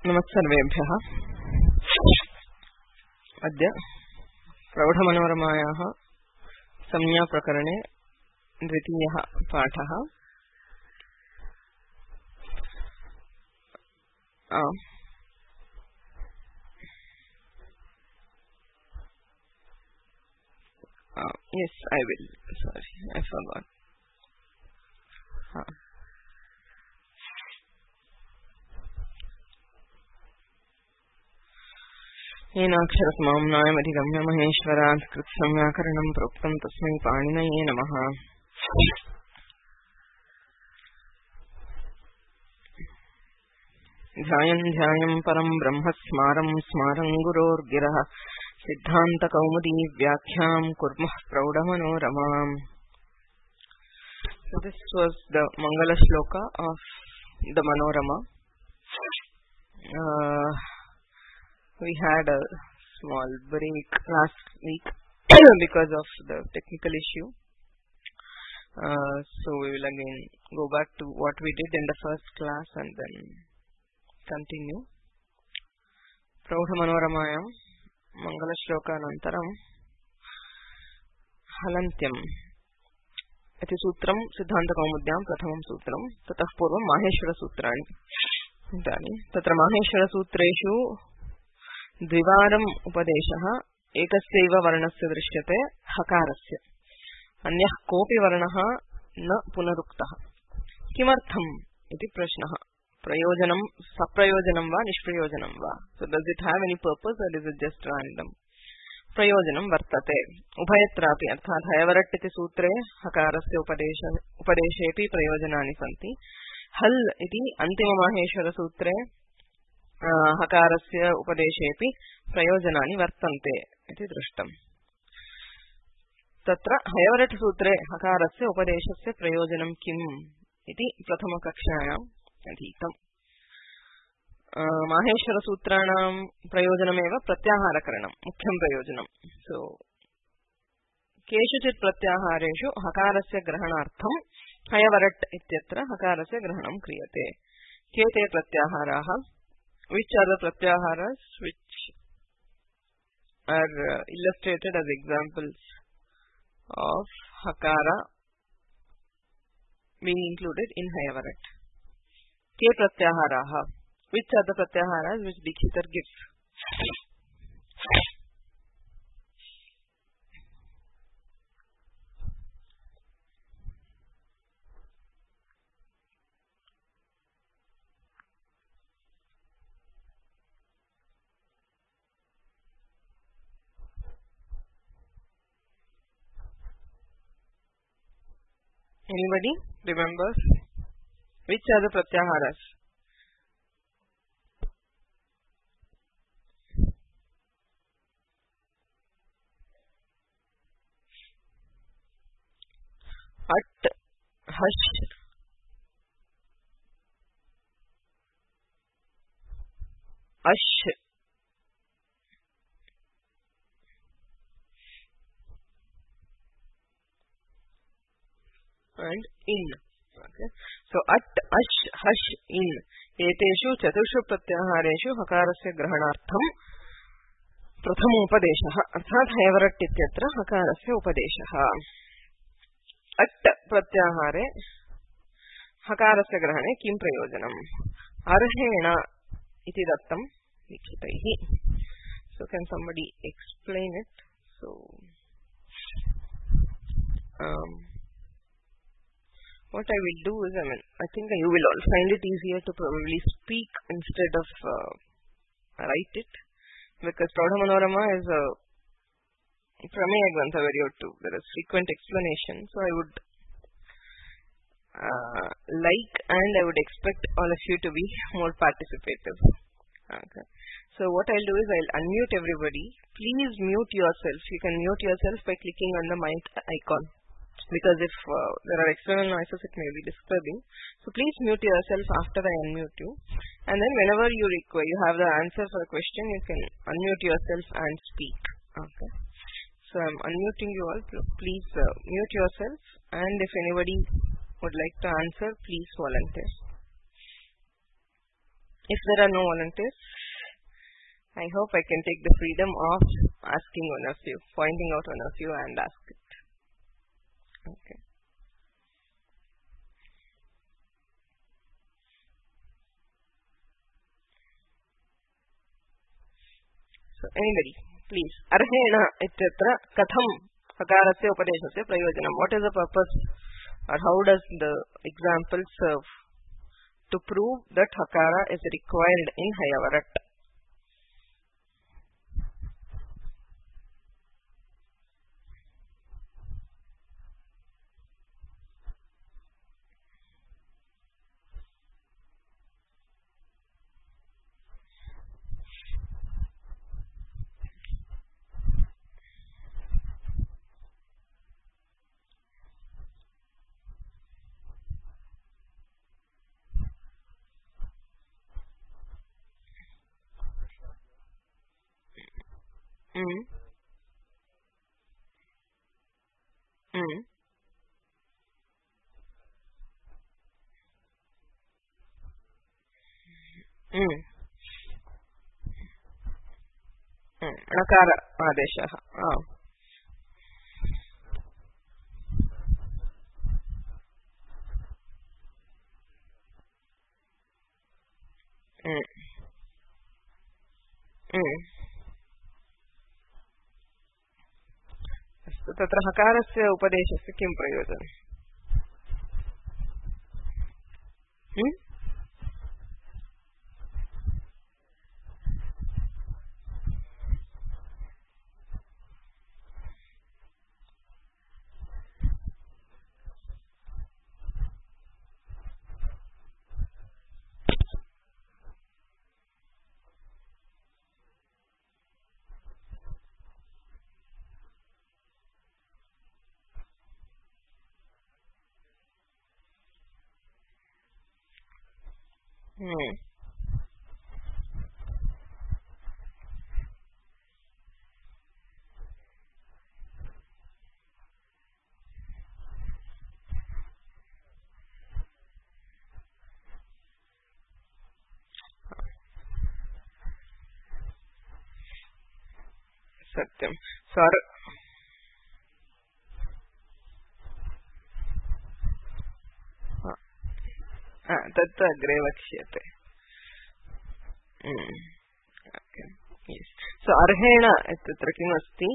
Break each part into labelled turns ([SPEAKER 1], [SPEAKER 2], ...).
[SPEAKER 1] नमस्सर्वेभ्यः। अद्य प्रौढमनोरमायाः संज्ञाप्रकरणे द्वितीयः पाठः। Yes, I will. Sorry, I forgot. येनाक्षरसमाम्नायमधिगम्य महेश्वरात् कृत्संव्याकरणं प्रोक्तं तस्मै पाणिनये नमः। ध्यायन् ध्यायं परं ब्रह्म स्मारं स्मारं गुरोर्गिरः सिद्धान्तकौमुदी व्याख्यां कुर्मः प्रौढमनोरमाम्. So this was the Mangala Shloka of the Manorama. We had a small break last week because of the technical issue. So we will again go back to what we did in the first class and then continue. Praudhamanoramayam Mangala Shloka Nantaram Halantyam इति सूत्रं सिद्धान्तकौमुद्यां प्रथमं सूत्रं ततः पूर्वं माहेश्वरसूत्राणि इदानीं तत्र माहेश्वरसूत्रेषु द्विवारम् उपदेशः एकस्यैव वर्णस्य दृश्यते हकारस्य अन्यः कोऽपि वर्णः न पुनरुक्तः किमर्थम् इति प्रश्नः प्रयोजनं सप्रयोजनं वा निष्प्रयोजनं वा so does it have any purpose or is it just random प्रयोजनं वर्तते उभयत्रापि अर्थात् हयवरट् इति सूत्रे हकारस्य उपदेशेऽपि प्रयोजनानि सन्ति हल् इति अन्तिममाहेश्वरसूत्रे हकारस्य उपदेशेऽपि प्रयोजनानि वर्तन्ते इति दृष्टम्. तत्र हयवरट् सूत्रे हकारस्य उपदेशस्य प्रयोजनं किम् इति प्रथमकक्षायाम् अधीतम्. माहेश्वरसूत्राणां प्रयोजनमेव प्रत्याहारकरणं मुख्यं प्रयोजनं. सो केषुचित् प्रत्याहारेषु हकारस्य ग्रहणार्थं हयवरट् इत्यत्र हकारस्य ग्रहणं क्रियते. के ते प्रत्याहाराः? Which are the pratyaharas which are illustrated as examples of hakara being included in Hayavarat? Ke pratyaharaha. Which are the pratyaharas which Dikshitar gives? Anybody remembers? Which are the pratyaharas? At, hush, ash, and in. Okay. So at, ash, hush, in. एतेषु चतुर्षु प्रत्याहारेषु हकारस्य ग्रहणार्थं प्रथमोपदेशः अर्थात् हयवरट् इत्यत्र हकारस्य उपदेशः. At प्रत्याहारे हकारस्य ग्रहणे किं प्रयोजनम्? अर्हेण इति दत्तं लिखितैः. So can somebody explain it? So what I will do is, I think you will all find it easier to probably speak instead of write it, because Praudhamanoramā is a Prameya Grantha where there is frequent explanation. So I would and I would expect all of you to be more participative. Okay. So what I'll do is I'll unmute everybody. Please mute yourself. You can mute yourself by clicking on the mic icon, because if there are external noises it may be disturbing. So please mute yourself after I unmute you, and then whenever you have the answer for a question, you can unmute yourself and speak. Okay. So I'm unmuting you all. Please mute yourself, and if anybody would like to answer, please volunteer. If there are no volunteers, I hope I can take the freedom of asking one of you, pointing out one of you and ask it. Okay. So anybody, please. Arhena ityatra katham hakarasya upadeshasya prayojanam. What is the purpose or how does the example serve to prove that hakara is required in Hayavarat? Mm. Mm. Mm. Nakara adeshah. Oh. Mm. Mm. अस्तु तत्र हकारस्य उपदेशस्य किं प्रयोजनम्? सत्यं स्वर तत् अग्रे वक्ष्यते. सो अर्हेण इत्यत्र किमस्ति?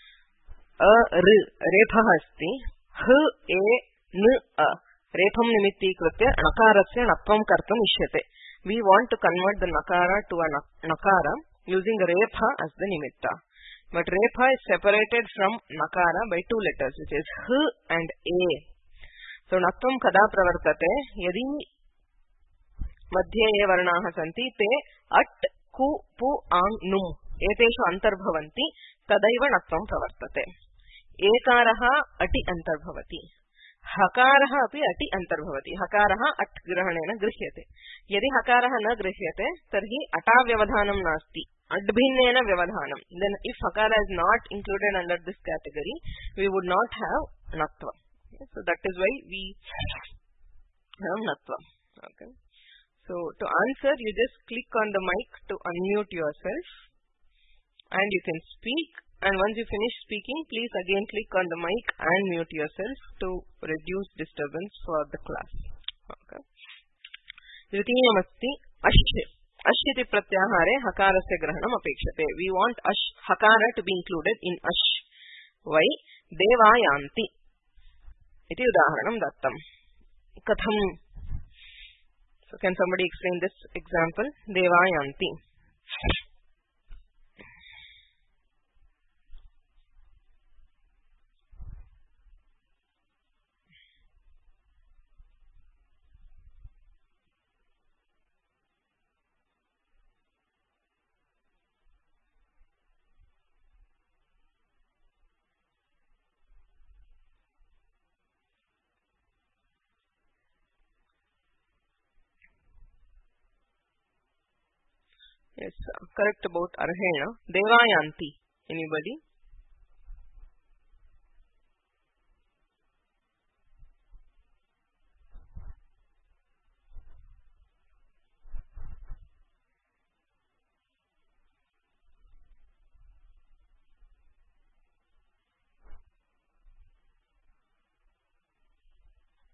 [SPEAKER 1] रेफः अस्ति. ह ए न अ रेफं निमित्तीकृत्य नकारस्य णत्वं कर्तुम् इष्यते. We want to convert the nakara to a nakara using repha as the nimitta. But repha is separated from nakara by two letters, which is h and a. So natvam kada pravartate? Yadi मध्ये ये वर्णाः सन्ति ते at कु पु आम् नुम् एतेषु अन्तर्भवन्ति तदैव णत्वं प्रवर्तते. एकारः अटि अन्तर्भवति, हकारः अपि अटि अन्तर्भवति. हकारः अट् ग्रहणेन गृह्यते. यदि हकारः न गृह्यते तर्हि अटाव्यवधानं नास्ति, अड्भिन्नेन व्यवधानं. Then if hakara is not included under this category, we would not have natvam. So that is why we have natvam. Okay. So to answer, you just click on the mic to unmute yourself and you can speak. And once you finish speaking, please again click on the mic and mute yourself to reduce disturbance for the class. Okay. द्वितीयमस्ति अश्. अश् इति प्रत्याहारे हकारस्य ग्रहणम् अपेक्षते. We want अश् hakara to be included in अश्. Why? देवायान्ति इति उदाहरणं दत्तम्. कथम्? So can somebody explain this example? Devayanti. Yes, correct about Arhena. Devayanti. Anybody?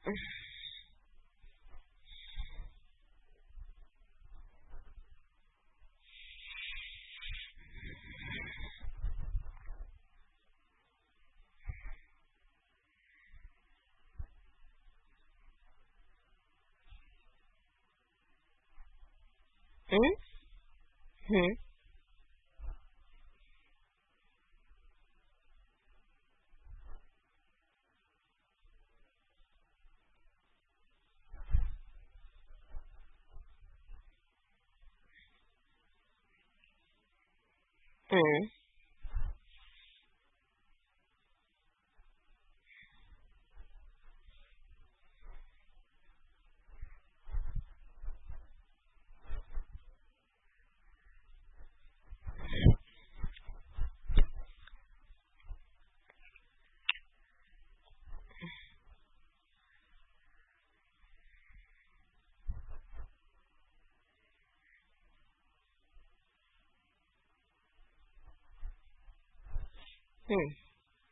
[SPEAKER 1] Hmm? Hmm. Hmm. Hmm.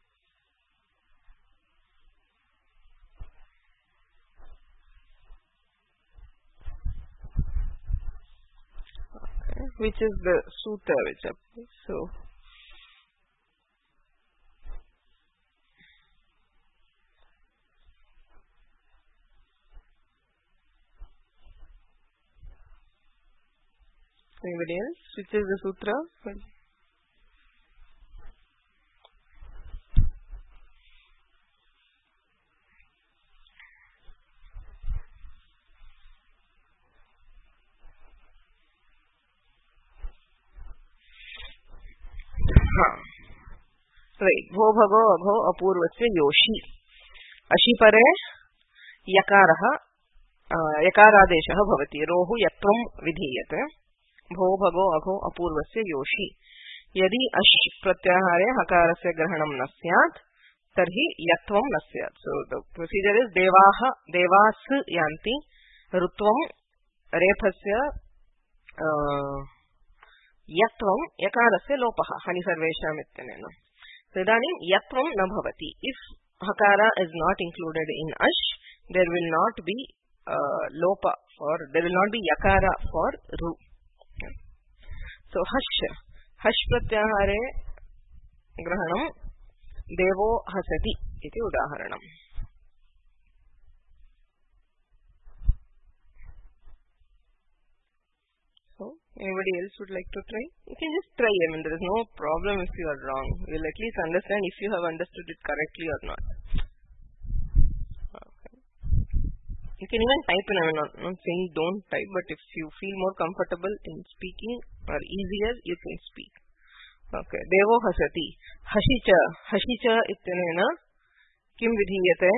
[SPEAKER 1] Okay. Which is the sutra which applies. So, anybody else? Which is the sutra? हाँ. Right. भो भगो अघो अपूर्वस्य योषि. अशि परे यकारः यकारादेशः भवति. रोः यत्वं विधीयते. भो भगो अघो अपूर्वस्य योषि. यदि अश् प्रत्याहारे हकारस्य ग्रहणं न स्यात् तर्हि यत्वं न स्यात्. So the procedure is देवाः देवास् यान्ति ऋत्वं रेफस्य यत्वं यकारस्य लोपः हनि सर्वेषाम् इत्यनेन. So इदानीं यत्वं न भवति. If hakara is not included in ash, there will not be lopa or there will not be yakara for ru. So hash pratyahare grahanam devo hasati iti udaharanam. So anybody else would like to try? You can just try. I mean, there is no problem if you are wrong. You will at least understand if you have understood it correctly or not. Okay. You can even type in. I'm not saying don't type, but if you feel more comfortable in speaking or easier, you can speak. Okay. Devo hasati. Hashicha. Hashicha ityanena kim vidhiyate?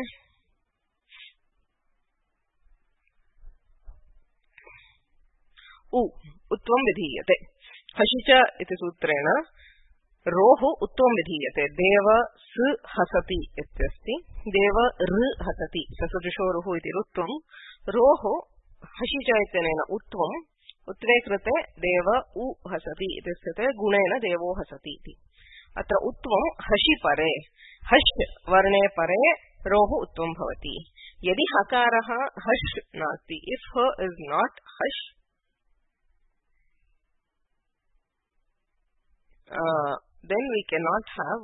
[SPEAKER 1] उत्वं विधीयते. हशिच इति सूत्रेण रोः उत्वं विधीयते. देव स हसति इत्यस्ति. देव ऋ हसति. ससुजुषोरुः इति ऋत्वं. रोः हशिच इत्यनेन उत्वम् उत्तरे कृते देव उ हसति इति स्थिते गुणेन देवो हसति इति. अत्र उत्वं हषि परे. हश् वर्णे परे रोः उत्वं भवति. यदि हकारः हश् नास्ति, इफ ह इज नॉट हश्, then we cannot have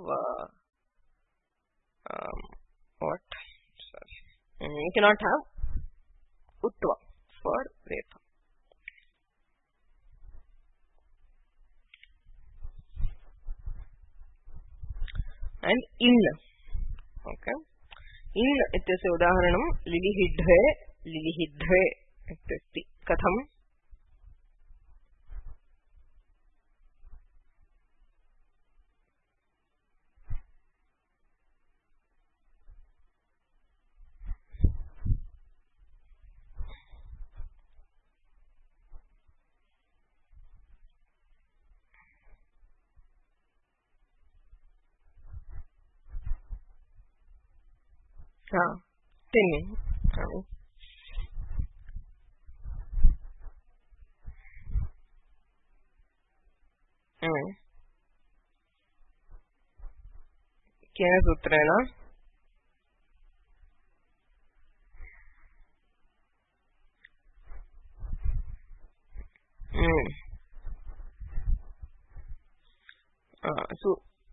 [SPEAKER 1] what? Sorry. We cannot have utva for repa. And in. Okay. In इत्यस्य उदाहरणं लिलिहिड्ढे लिलिहिड्ढे इत्यस्ति. कथम्? Tinning. केन सूत्रेण? So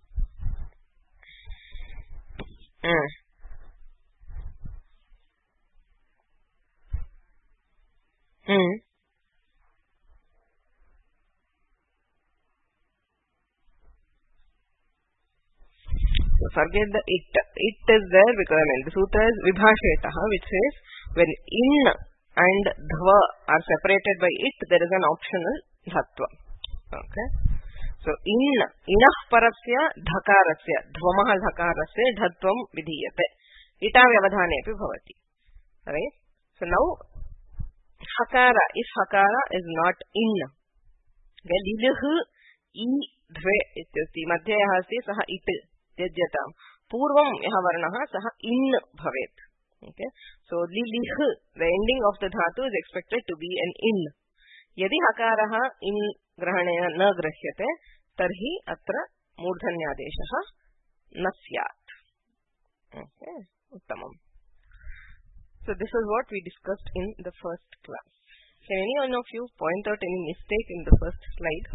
[SPEAKER 1] forget the it. It is there because the sutra is Vibhashetaha, which says when in and dhva are separated by it, there is an optional dhatva. Okay. So inah parasya dhakarasya dhvamah dhakarasya dhatvam vidhiyate. Ita vyavadhane api bhavati. Right? So now hakara, if hakara is not in, okay, liluh I dhve ityasti madhyah asti saha it yajyatam purvam yah varnah saha in bhavet. Okay, so lilih, the ending of the dhatu is expected to be an in. Yadi hakaraha in grahanena na grahyate tarhi atra murdhanyadeshah na syat. Okay, uttamam. So this is what we discussed in the first class. Can any one of you point out any mistake in the first slide?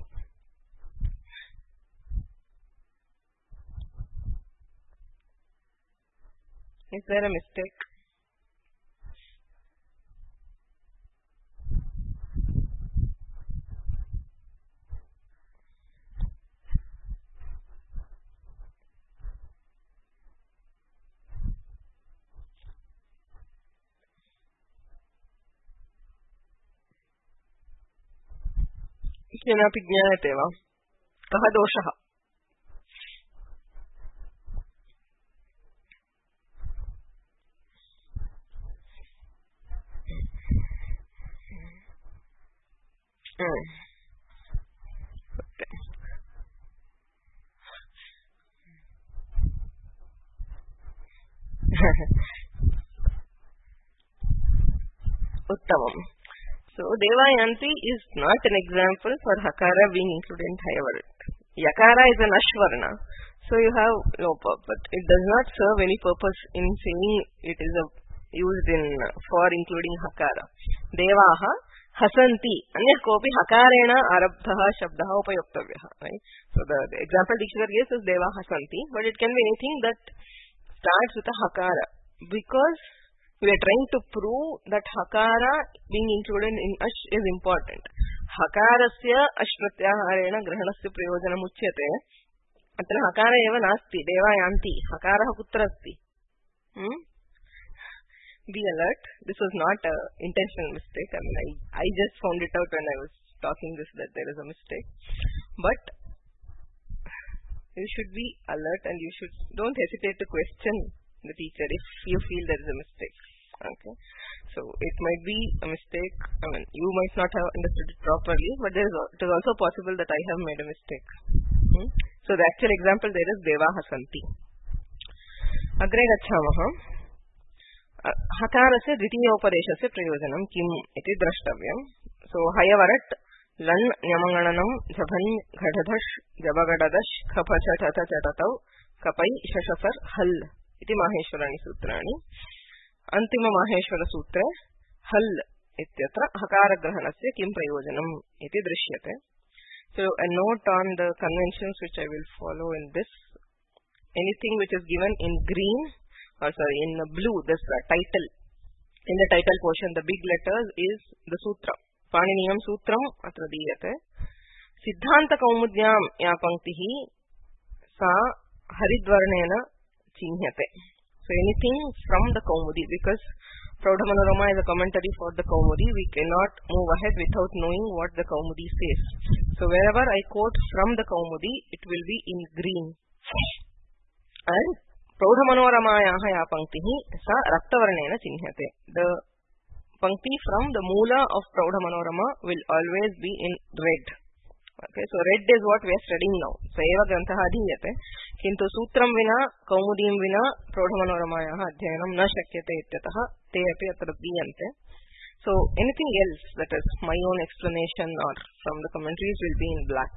[SPEAKER 1] Is there a mistake? केनापि ज्ञायते वा कः दोषः? Uttamam. So Devayanti is not an example for Hakara being included in Thayavarut. Yakara is an Ashvarna, so you have no purpose. It does not serve any purpose in saying it is used in for including Hakara. Devaha hasanti anya kopi hakarena arabdha shabdah upayuktavya. Right? So the example dictionary gives is Deva hasanti, but it can be anything that starts with a Hakara, because we are trying to prove that Hakara being included in Ash is important. Hakarasya Ash pratyaharena grahanasya prayojanam uchyate. Atra Hakara eva nasti, Devayanti. Hakara kutra asti? Be alert. This was not an intentional mistake. I mean, I just found it out when I was talking this that there is a mistake. But you should be alert and you don't hesitate to question the teacher if you feel there is a mistake. Okay, so it might be a mistake. I mean, you might not have understood it properly, but it is also possible that I have made a mistake. So the actual example there is Deva hasanti. Agre gacchamaha. Hakarasya dvitiyopadeshasya prayojanam kim iti drashtavyam. So Hayavarat lan nyamangananam jabhan ghadadash jabagadadash khapachatata chatatav kapai shashasar hal iti maheshwarani sutrani. Antima maheshwara sutre hal ityatra hakara grahanasya kim prayojanam iti drishyate. So a note on the conventions which I will follow in this: anything which is given in green, or sorry, in blue, this title, in the title portion, the big letters is the sutra. Paniniyam sutram atra diyate. Siddhanta kaumudyam ya panktihi sa haridvarnena chinyate. So anything from the Kaumudi, because Praudhamanorama is a commentary for the Kaumudi, we cannot move ahead without knowing what the Kaumudi says. So wherever I quote from the Kaumudi, it will be in green. And Praudhamanoramayaha ya panktihi sa raktavarnena chinyate. The pankti from the Moola of Praudhamanorama will always be in red. Okay, so red is what we are studying now. So eva grantaha adhiyate. Kintu sutram vina kaumudim vina Praudhamanoramayaha adhyanam na shakyate ityatah te api atra diyante. So anything else, that is my own explanation or from the commentaries, will be in black.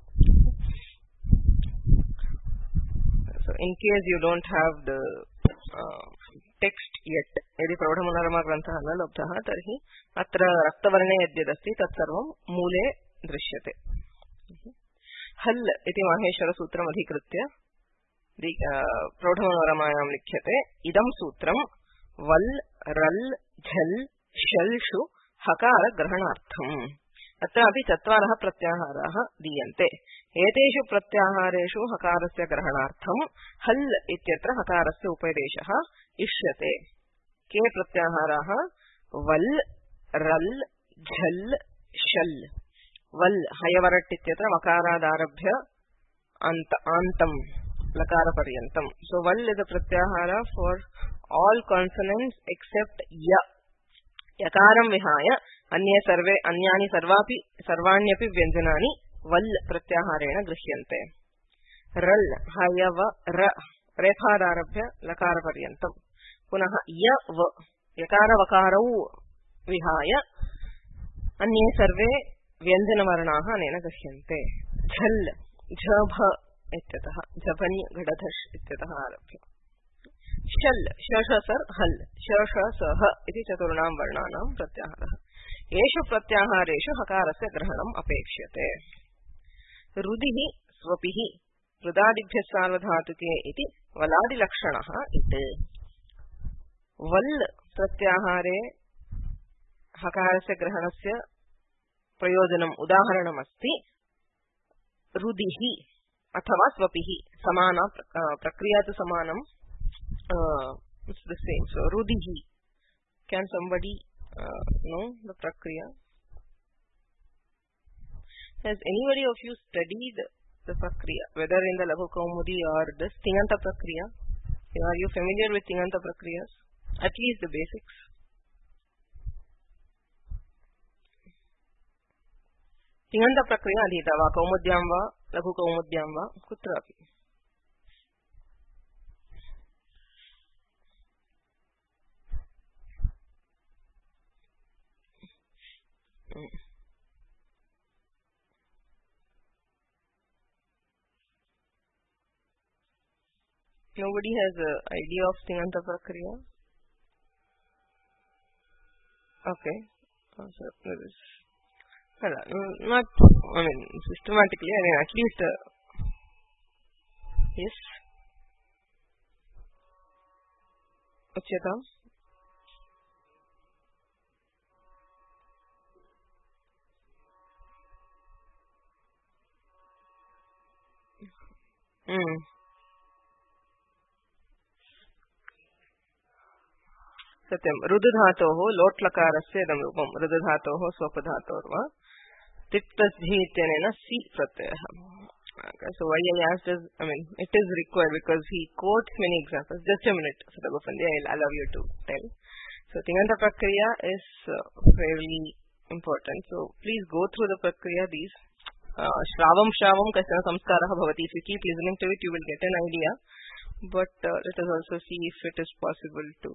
[SPEAKER 1] So in case you don't have the text yet, yadi Praudhamanorama grantha na labdha tarhi atra raktavarne yadyadasti tat sarvam moole दृश्यते. हल् इति माहेश्वरसूत्रम् अधिकृत्य प्रौढमनोरमायां लिख्यते. इदं सूत्रं वल् रल् झल् शल्षु हकार ग्रहणार्थम्. अत्रापि चत्वारः प्रत्याहाराः दीयन्ते. एतेषु प्रत्याहारेषु हकारस्य ग्रहणार्थं हल् इत्यत्र हकारस्य उपदेशः इष्यते. के प्रत्याहाराः? वल् रल् झल् शल्. वल् हयवरट् इत्यत्र मकारादारभ्य आन्तं लकार पर्यन्तं. So वल् is a pratyahara for all consonants except ya. यकाరం विहाय अन्यानि सर्वाण्यपि व्यञ्जनानि वल् प्रत्याहारेण गृह्यन्ते. रल् हयव र रेफादारभ्य लकार पर्यन्तं. पुनः य व यकारवकारौ विहाय अन्ये सर्वे व्यञ्जनवर्णाः अनेन गृह्यन्ते. झल् झभ इत्यतः झभनि घटधश् इत्यतः आरभ्य. शल् शशसर् हल् शशसः इति चतुर्णां वर्णानां प्रत्याहारः. येषु प्रत्याहारेषु हकारस्य ग्रहणम् अपेक्ष्यते. रुदिः स्वपिः रुदादिभ्यः सार्वधातुके इति वलादिलक्षणः इति. वल् प्रत्याहारे हकारस्य ग्रहणस्य प्रयोजनम् उदाहरणमस्ति रुदिः अथवा स्वपिः. समाना प्रक्रिया तु समानम्. It's the same. So rudihi. Can somebody know the prakriya? Has anybody of you studied the prakriya, whether in the Laghu Kaumudi or the Tinganta prakriya? Are you familiar with Tinganta prakriyas? At least the basics. Tinganta prakriya adhita va Kaumudyam va Laghu Kaumudyam va kutrapi. Nobody has an idea of Tinganta Prakriya? Okay. So, not, systematically, at least, yes. Uchyatam? सत्यं. रुदधातोः लोट्लकारस्य इदं रूपं. रुदधातोः स्वपधातोर्वा तिक्तस्झि इत्यनेन सि प्रत्ययः. So why I asked is, it is required because he quotes many examples. Just a minute, Sadagopandi, I'll allow you to tell. So Tinganta Prakriya is fairly important. So please go through the Prakriya. These Shravam Kashana Samskaraha Bhavati. If you keep listening to it, you will get an idea. But let us also see if it is possible to.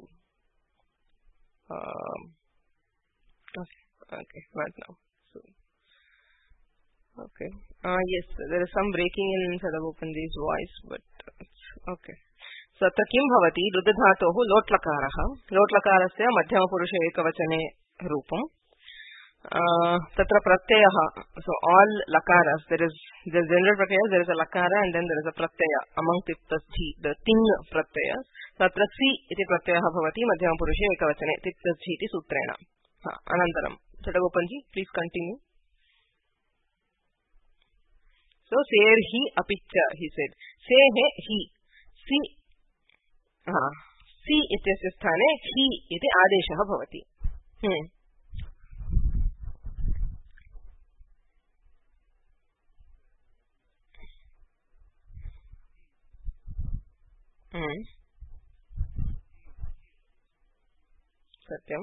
[SPEAKER 1] Okay, right now. So, okay. Yes, there is some breaking in Sadagopandi's voice, but okay. So, अत्र किं भवति? रुदधातोः लोट्लकारः. लोट्लकारस्य मध्यमपुरुषे एकवचने रूपम्. तत्र प्रत्ययः. So, all lakaras, there is the general pratyaya, there is a lakara and then there is a pratyaya among tiptasthi, the ting pratyaya. तत्र सि इति प्रत्ययः भवति मध्यमपुरुषे एकवचने तिक्तस्झि इति सूत्रेण. अनन्तरं चटगोपन्जी प्लीज कंटिन्यू. सो सेर् हि अपिच्च हि सेड्. सेः हि सि सि इत्यस्य स्थाने हि इति आदेशः भवति. सत्यं.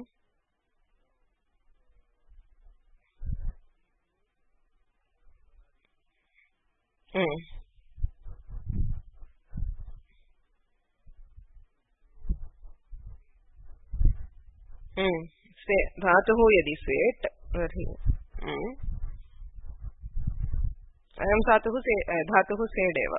[SPEAKER 1] धातुः यदि सेट् तर्हि अयं धातुः सेड् एव.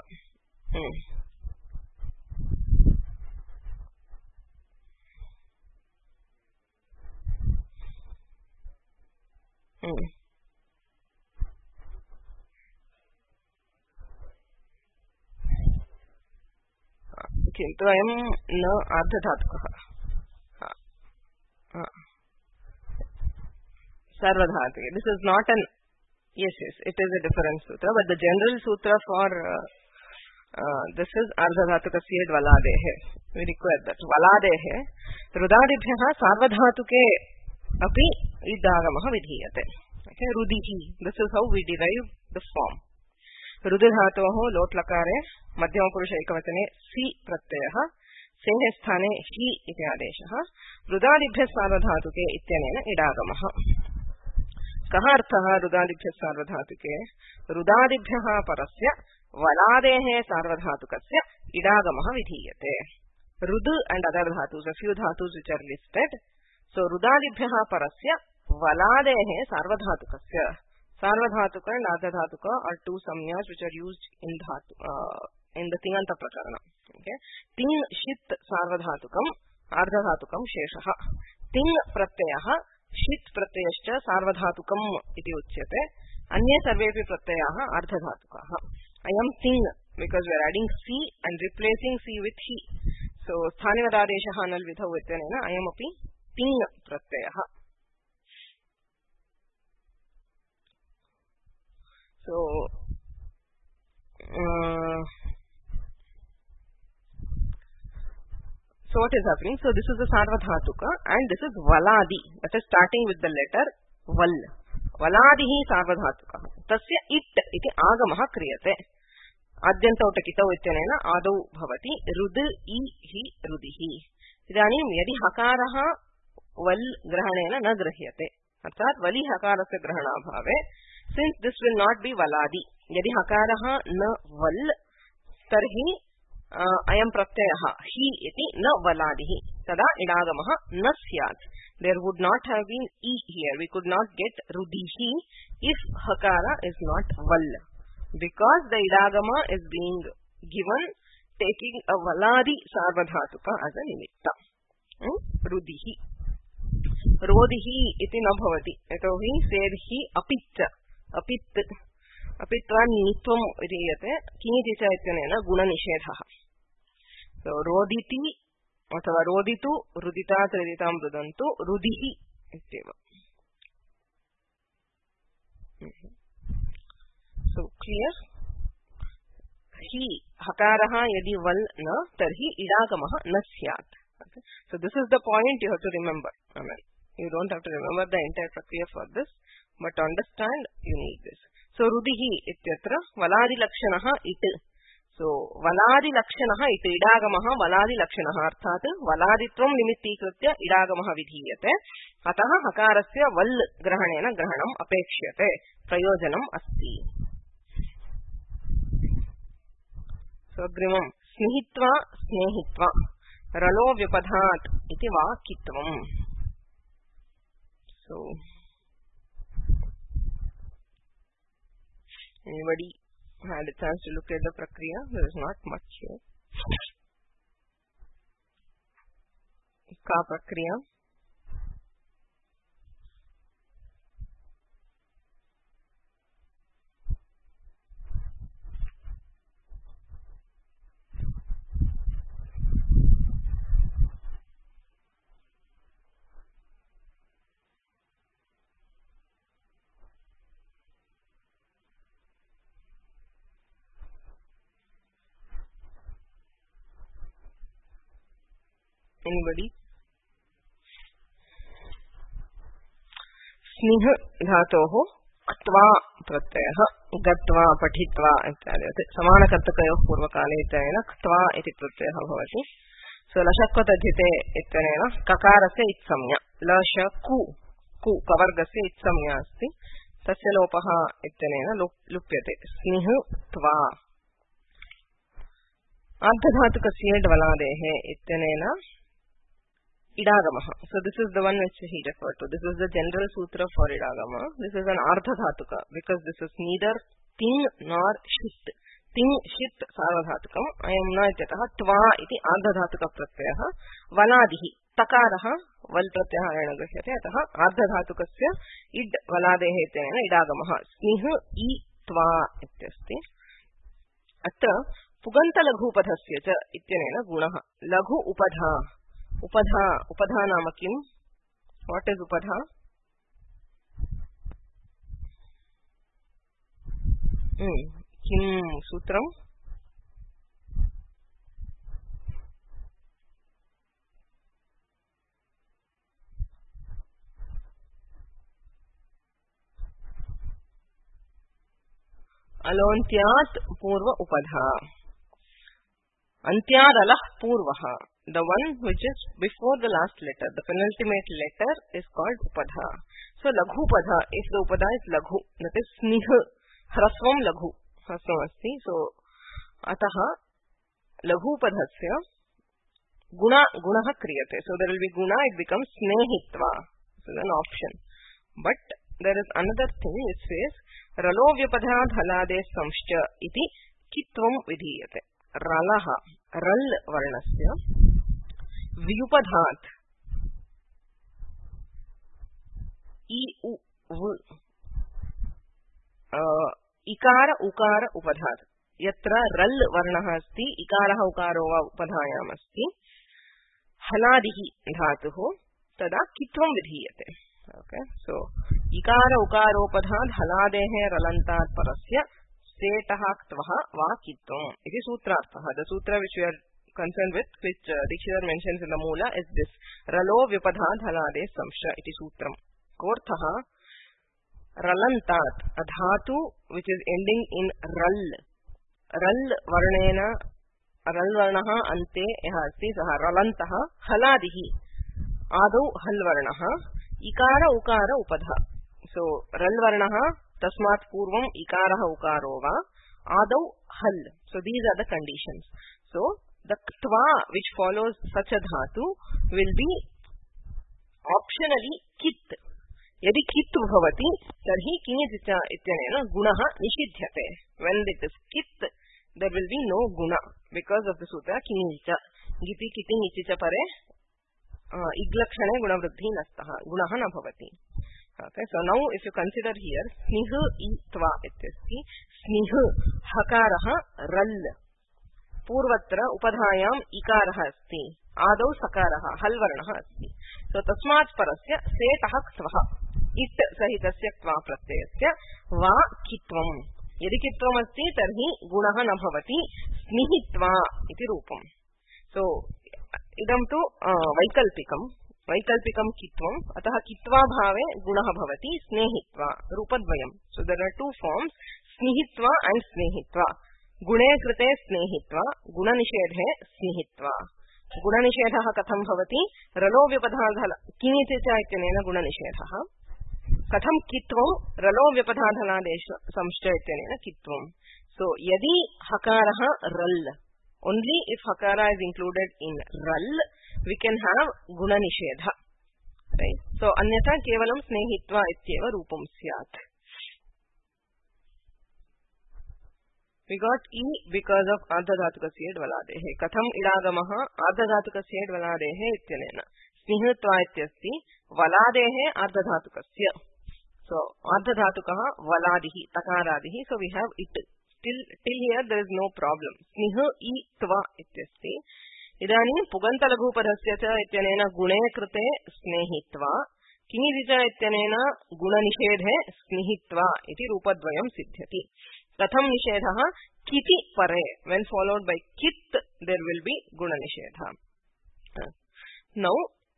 [SPEAKER 1] किन्तु अयं न आर्धधातुकः सार्वधातुके. This is not an yes, it is a different sutra, but the general sutra for this is ardhadhatukasya valadehe. We require that valadehe rudadibhyah sarvadhatuke api idagamah vidhiyate. Okay, rudihi. This is how we derive the form. रुदिधातोः लोट् लकारे मध्यमपुरुष एकवचने सि प्रत्ययः सेः स्थाने हि इति आदेशः रुदादिभ्यः सार्वधातुके इत्यनेन इडागमः. कः अर्थः रुदादिभ्यः सार्वधातुके? रुदादिभ्यः परस्य वलादेः सार्वधातुकस्य इडागमः विधीयते. रुद् and other dhatus, a few dhatus which are listed. So रुदादिभ्यः परस्य वलादेः सार्वधातुकस्य. Sarvadhatuka and Ardhadhatuka are two samyas which are used in dhatu in the Tinganta Prakarana. Okay, Ting Shit Sarvadhatukam Ardhadhatukam Sheshaha. Ting Pratyayah Shit Pratyayascha Sarvadhatukam iti uchyate. Anye sarvepi Pratyayah Ardhadhatukaha. I am Ting because we are adding C and replacing C with He. So Sthanivadadeshaha nal vidhau ityanena I am api Ting Pratyayah. So what is happening? So this is the Sarvadhatuka and this is Valadi, that is starting with the letter Val. Valadihi Sarvadhatuka. Tasya it iti agamaha kriyate. Adyantautakitau ityanena adau bhavati rud I hi rudihi. Idanim yadi hakaraha val grahanena na grahyate. Arthat vali hakarasya grahana bhave. Since this will not be valadi, yadi hakaraha na val, tarhi ayam pratyayah hi iti na valadihi. Tada idagamaha na syat. There would not have been e here. We could not get rudihi if hakara is not val. Because the idagama is being given taking a valadi sarvadhatuka as a nimitta. Rudihi. Rodihi iti na bhavati. Etohi sedhi apitta. Apitva nitvam riyate kiniti cha ityanena guna nishedhah. So roditi athava roditu rudita triditam rudantu rudihi ityeva. So clear? Hi hakaraha yadi val na tarhi idagamaha na syat. Okay. So this is the point you have to remember. Amen. You don't have to remember the entire prakriya for this. But to understand, you need this. So, rudihi ityatra valadi lakshanaha it. So, valadi lakshanaha it idagamaha valadi lakshanaha arthat valaditvam nimittikritya idagamaha vidhiyate. Ataha hakarasya val grahanena grahanam apekshyate. Prayojanam asti. So, agrimam snihitva snehitva ralo vyapadhat iti vakitvam. So, anybody had a chance to look at the prakriya? There is not much here. Ka prakriya. Anybody? Snih dhatoho ktva pratyayah gatva pathitva ityadi. Samana kartakayoh purvakale ityayena ktva iti pratyayah bhavati. So lashakvatadhite ityayena kakarasya itsamya. Lashaku kavargasya itsamya asti. Tasya lopaha ityayena lupyate. Snih tva. Ardhadhatukasya dvaladehe ityayena idagamaha. So this is the one which he referred to. This is the general sutra for idagama. This is an ardhadhatuka because this is neither ting nor shit. Ting shit sarvadhatukam. Ayamna ityatah tva iti ardhadhatuka pratyayah valadihi takaraha val pratyayah ayana grahyate. Atah ardhadhatukasya id valadehe ityena idagamaha. Snih I tva ityasti. Atra पुगन्तलघूपधस्य च इत्यनेन गुणः लघु उपधा उपधा नाम किम् what is उपधा किं सूत्रम् अलोन्त्यात् पूर्व उपधा अन्त्यादलः पूर्वः the one which is before the last letter, the penultimate letter is called upadha. So laghu upadha, if the upadha is laghu, that is snih hrasvam laghu hrasvam asti, so ataha laghu upadhasya gunah kriyate, so there will be guna, it becomes snehitva, so an option. But there is another thing which says ralo vyupadhat halade samscha iti kitvam vidhiyate. Ralaha ral varnasya vyupadhat I U V ikara ukara upadhat yatra ral varnah asti ikarah ukaro va upadhayam asti haladihi dhatuh tada kitvam vidhiyate. Okay, so ikara ukaropadhat haladehe ralantat parasya setah tvah va kitvam iti sutrarthah. The sutra which we are concerned with, which Dikshidhar mentions in the Moola, is this ralo vipadhat halade samsha iti sutram. Korthah ralantat, a dhatu which is ending in ral varnena ral varnah ante yah asti sah ralantah haladihi adau hal varnah ikara ukara upadha. So ral varnah tasmat purvam ikarah ukaro va adau hal. So these are the conditions. So the ktva which follows such a dhatu will be optionally kit. Yadi kit bhavati tarhi kinyicha ityanena gunah nishidhyate. When it is kit, there will be no guna because of the sutra kinyicha. Giti kiti nichicha pare iglakshane gunavruddhi nastah gunah na bhavati. Okay, so now if you consider here snih itva ityasti snih hakarah ral पूर्वत्र उpadhayam ikarah asti adau sakarah hal varnah asti. So tasmat parasya setah ktvah it sahitasya kva pratyayasya va kitvam. Yadi kitvam asti tarhi gunah na bhavati snihitva iti rupam. So idam tu वैकल्पिकम kitvam अतः kitva bhave gunah bhavati snehitva रूपद्वयम्. So there are two forms, snihitva and snehitva. गुणे कृते स्नेहित्वा गुणनिषेधे स्नेहित्वा. गुणनिषेधः कथं भवति रलो व्यपधात् किञ्चित् च इत्यनेन गुणनिषेधः. कथं कित्वं रलो व्यपधात् हलादेश संश्च इत्यनेन कित्वं. So यदि हकारः रल, only if hakara is included in ral we can have गुणनिषेध, right? So अन्यथा केवलं स्नेहित्वा इत्येव रूपं स्यात्. We got E because of ardhadhatukasya dvaladehe. Katham idagamaha ardhadhatukasya dvaladehe ityanena. Snihitva ityasti valadehe ardhadhatukasya. So ardhadhatukaha valadihi takaradihi. So we have it. Till here there is no problem. Snihitva ityasti. Idanim pugantalaghupadasya cha ityanena gune krute snehitva. Kinyicha ityanena gunanishedhe snihitva iti rupadvayam siddhyati. Katham nishedha kiti pare, when followed by kit there will be guna nishedha. Now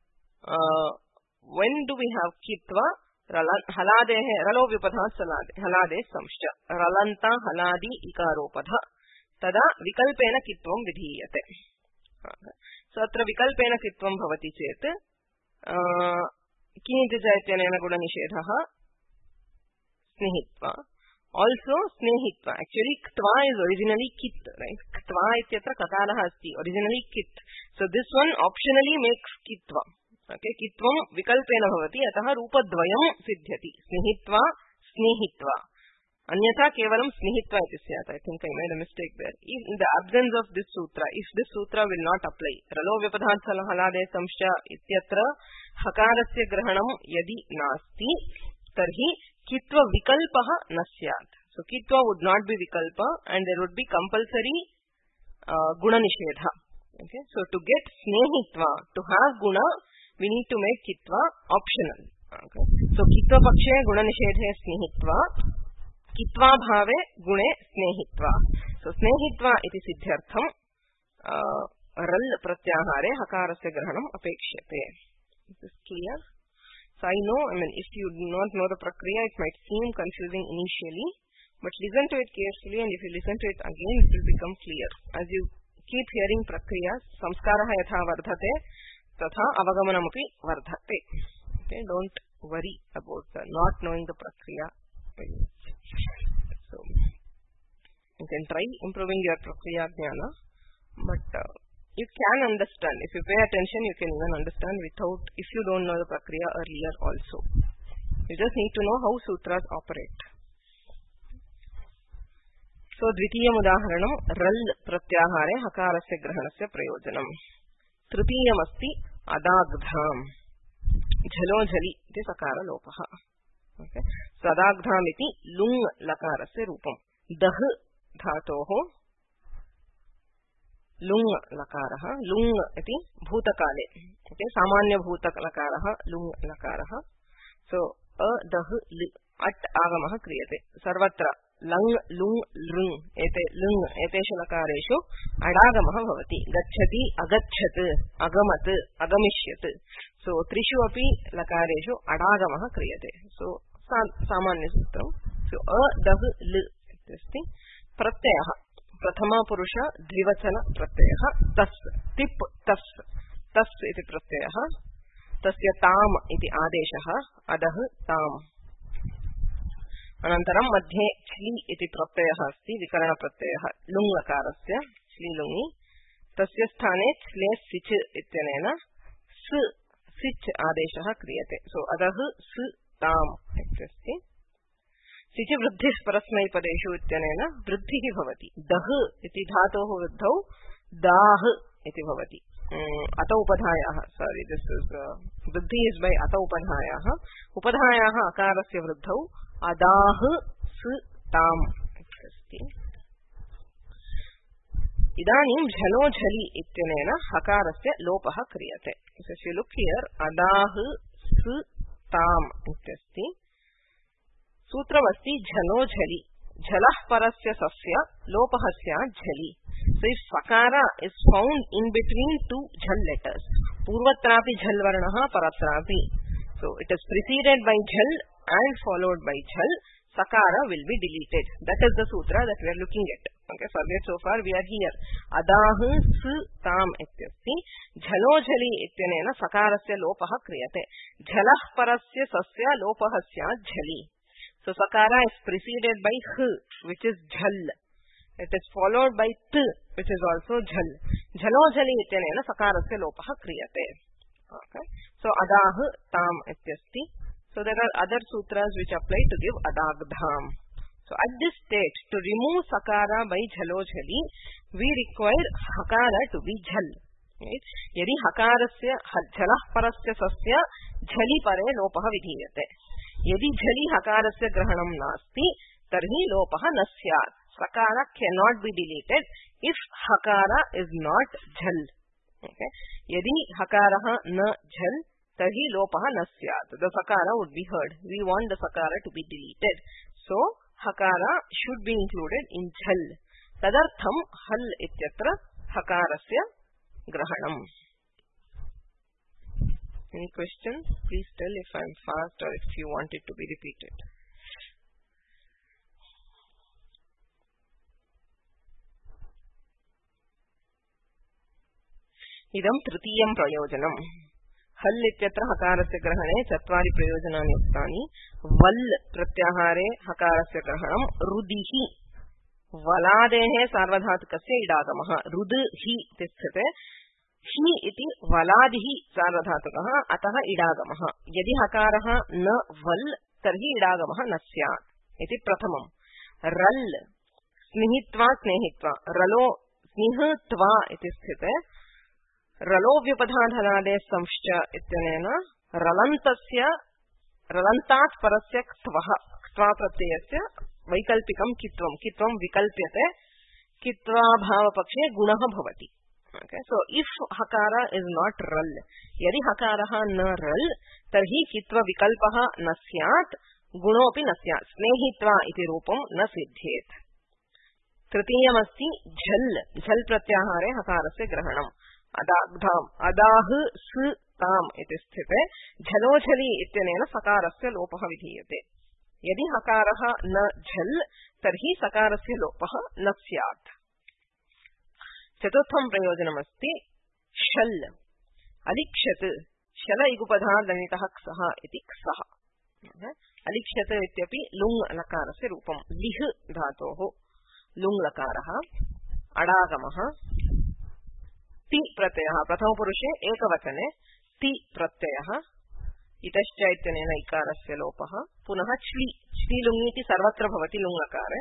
[SPEAKER 1] when do we have kitva? Haladehe ralo vipadha halade samscha ralanta haladi ikaropadha tada vikalpena kitvam vidhiyate. So atra vikalpena kitvam bhavati chet kinyicha ityanena guna nishedha snehitva. Also snehitva, actually ktva is originally kit, right? Ktva ityatra kakarah asti, originally kit. So this one optionally makes kitva. Okay, kitvam vikalpena bhavati ataha rupadvayam siddhyati. Snehitva snehitva anyatha kevalam snehitva iti syat. I think I made a mistake there. In the absence of this sutra, if this sutra will not apply, ralo vipadhat halade samsha ityatra hakarasya grahanam yadi nasti tarhi kitva vikalpah nasyat. So kitva would not be vikalpa and there would be compulsory guna nishedha. Okay, so to get snehitva, to have guna, we need to make kitva optional. Okay, so kitva pakshe guna nishedhe snehitva, kitva bhave gune snehitva. So snehitva iti siddhyartham ral pratyahare hakarasya grahanam apekshyate. Is this clear? So I know, if you do not know the prakriya, it might seem confusing initially, but listen to it carefully, and if you listen to it again, it will become clear. As you keep hearing prakriyas, samskaraha yatha vardhate, tatha avagamanamapi vardhate. Okay, don't worry about not knowing the prakriya. So you can try improving your prakriya jnana, but you can understand. If you pay attention, you can even understand without, if you don't know the prakriya earlier also. You just need to know how sutras operate. So dvitiyam udaharanam ral pratyahare hakarasya grahanasya prayojanam. Tritiyam asti adagdham. Jhalo jhali iti sakara lopaha. Okay. So adagdham iti lung lakarasya rupam. Dah dhatoho lung lakaraha. Lung iti bhutakale. Okay. Samanya bhutakalakarah lung lakarah. So a dah at agamaha kriyate. Sarvatra lang lung lung ete lung eteshu lakareshu adagamaha bhavati. Gacchati agachat agamat agamishyat. So trishu api lakareshu adagamaha kriyate. So samanya sutram. So a dah l asti pratyayah. Prathama purusha dvivachana pratyayah. Tas tip tas tas iti pratyayah. Tasya tam iti adeshah. Adah tam. Anantaram madhye chli iti pratyayah asti vikarana pratyayah lung lakarasya chli lungi. Tasya sthane chle sich ityanena sich adeshah kriyate. So adah tam asti. Sich vruddhis parasmai padeshu ityanena vruddhihi bhavati. Dah iti dhatoh vruddhau dah iti bhavati. Ata upadhayah. Sorry, this is vruddhi is by ata upadhayah. Upadhayah akarasya vruddhau adah tam asti. Idanim jhalo jhali ityanena hakarasya lopaha kriyate. So if you look here, adah tam asti. Sutram asti jhalo jhali. Jhalah parasya sasya lopahasya jhali. So if sakara is found in between two jhal letters, purvatrapi jhal varnaha paratrapi. So it is preceded by jhal and followed by jhal, sakara will be deleted. That is the sutra that we are looking at. Okay, forget so far we are here. Adah tam ityasti. Jhalo jhali ityanena sakarasya lopaha kriyate. Jhalah parasya sasya lopahasya jhali. So sakara is preceded by h, which is jhal. It is followed by t, which is also jhal. Jhalo jhali ityanena sakarasya lopaha kriyate. Okay. So adah tam ityasti. So there are other sutras which apply to give adagdham. So at this stage, to remove sakara by jhalo jhali, we require hakara to be jhal. Right? Yadi hakarasya jhalah parasya sasya jhali pare lopaha vidhiyate. Yadi jhali hakarasya grahanam nasti, tarhi lopaha nasyat. Sakara cannot be deleted if hakara is not jhal. Okay. Yadi hakaraha na jhal, tarhi lopaha nasyat. The sakara would be heard. We want the sakara to be deleted. So hakara should be included in jhal. Tadartham hal ityatra hakarasya grahanam. Any questions? Please tell if I am fast or if you want it to be repeated. Idam tritiyam prayojanam. Hal ityatra hakarasya grahane chatvari prayojanani uktani. Val pratyahare hakarasya grahanam rudihi. Valadehe sarvadhatukasya idagamaha. Rudhi tisthate. Hi iti valadihi sarvadhatukaha ataha idagamaha. Yadi hakaraha na val tarhi idagamaha nasyat. Iti prathamam. Ral snihitva snehitva. Ralo snihitva iti sthite. Ralo vyupadhadhanade samshcha ityanena ralantasya ralantat parasya ktvaha ktva pratyayasya vaikalpikam kitvam vikalpyate kitva bhava pakshe gunah bhavati. Okay, so if hakara is not ral, yadi hakaraha na ral, tarhi kitva vikalpaha na syat, gunopi na syat. Snehitva iti rupam na siddhyet. तृतीयमस्ति झल. झल प्रत्याहारे हकारस्य ग्रहणम्. अदाग्धाम् अदाह स ताम् इति स्थिते झलोझलि इत्यनेन सकारस्य लोपः विधीयते. यदि हकारः न झल तर्हि सकारस्य लोपः न स्यात्. चतुर्थं प्रयोजनमस्ति शल. अलिक्षत्. शल इगुपधादनितः क्षः इति क्षः. अलिक्षत् इत्यपि लुङ् लकारस्य रूपम्. लिह् धातोः लुङ् लकारः. अडागमः. ति प्रत्ययः प्रथमपुरुषे एकवचने ति प्रत्ययः. इतश्च इत्यनेन इकारस्य लोपः. पुनः च्लि. च्लि लुङीति सर्वत्र भवति लुङ् लकारे.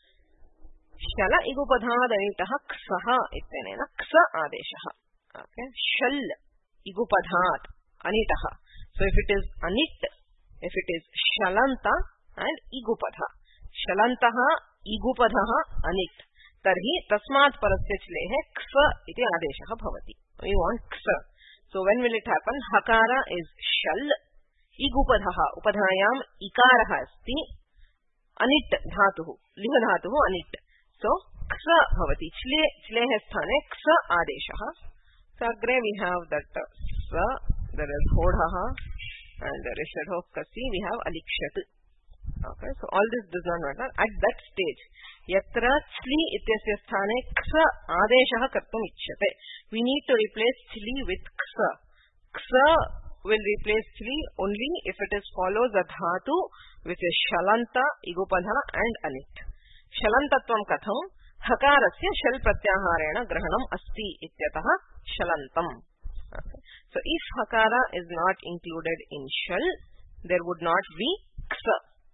[SPEAKER 1] शल इगुपधादनितः क्षः इत्यनेन क्ष आदेशः. ओके, शल इगुपधात् अनितः. So if it is anit, if it is shalanta and igupadha, shalantah igupadha anit, tarhi tasmat parasya chlehe ks iti adeshah bhavati. We want ks. So when will it happen? Hakara is shal, igupadha, upadhayam ikarah asti, anit dhatuhu, liha dhatuhu anit. So ks bhavati. Chlehe sthane ks adeshah. So agre we have that sa, there is hodhaha, and there is shadhokasi, we have alikshat. Okay, so all this does not matter. At that stage, yatra chli ityasya sthane ksa adeshah kartum ichyate. We need to replace chli with ksa. Ksa will replace chli only if it is follows a dhatu which is shalanta, igupadha and anit. Shalantatvam katham? Hakarasya shal pratyaharena grahanam asti ityatah shalantam. Okay. So if hakara is not included in shal, there would not be ksa.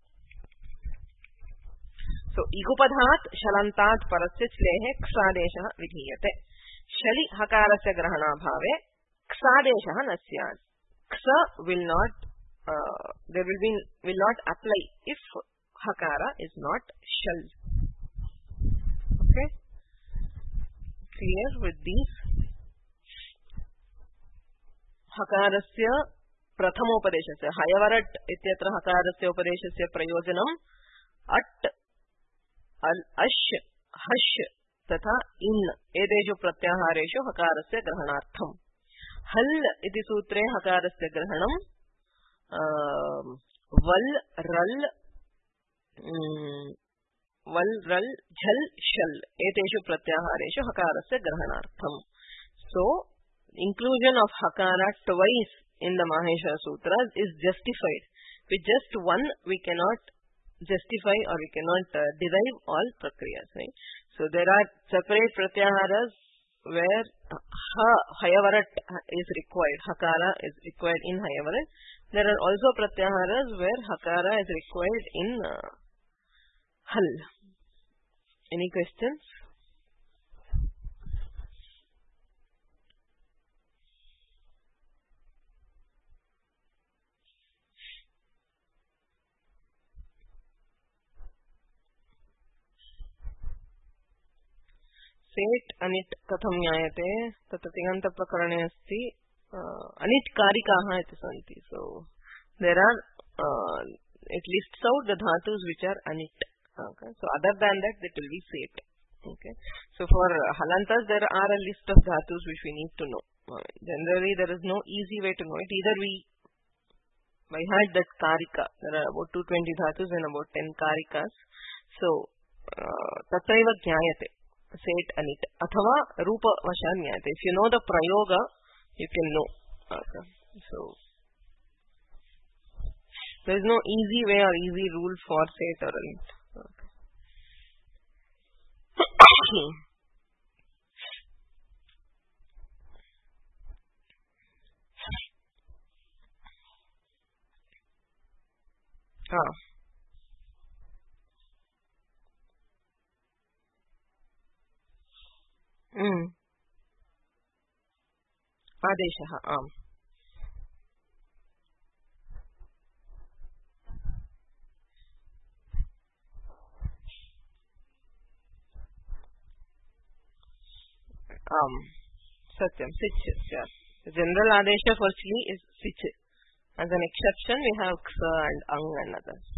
[SPEAKER 1] So igupadhat shalantat parasya chlehe ksadeshah vidhiyate. Shali hakarasya grahana bhave ksadeshah na syat. Ksa will not will not apply if hakara is not shal. Okay, clear with these? हकारस्य प्रथमोपदेशस्य हयवरट् इत्यत्र हकारस्य उपदेशस्य प्रयोजनम् at अश् हश् तथा in एतेषु प्रत्याहारेषु हकारस्य ग्रहणार्थम्. हल् इति सूत्रे हकारस्य ग्रहणम् वल् रल् झल् शल् एतेषु प्रत्याहारेषु हकारस्य ग्रहणार्थम्. So inclusion of hakara twice in the Mahesha Sutras is justified. With just one, we cannot justify or we cannot derive all prakriyas. Right? So there are separate pratyaharas where hayavarat is required. Hakara is required in hayavarat. There are also pratyaharas where hakara is required in hal. Any questions? सेट अनिट कथं ज्ञायते तत्र तिङन्तप्रकरणे अस्ति अनिट कारिकाः इति सन्ति. So there are it lists out the dhatus which are anit. Okay, so other than that it will be set. Okay, so for halantas there are a list of dhatus which we need to know. Generally there is no easy way to know it. Either we by heart that karika, there are about 220 dhatus and about 10 karikas. So tatraiva jnayate set anit athava rupa vashan jnayate. If you know the prayoga you can know. Okay, so there is no easy way or easy rule for set or anit. Okay. आदेशः आम्. Satyam, sich. Yeah. The general adesha firstly is sich. As an exception, we have ksa and ang and others.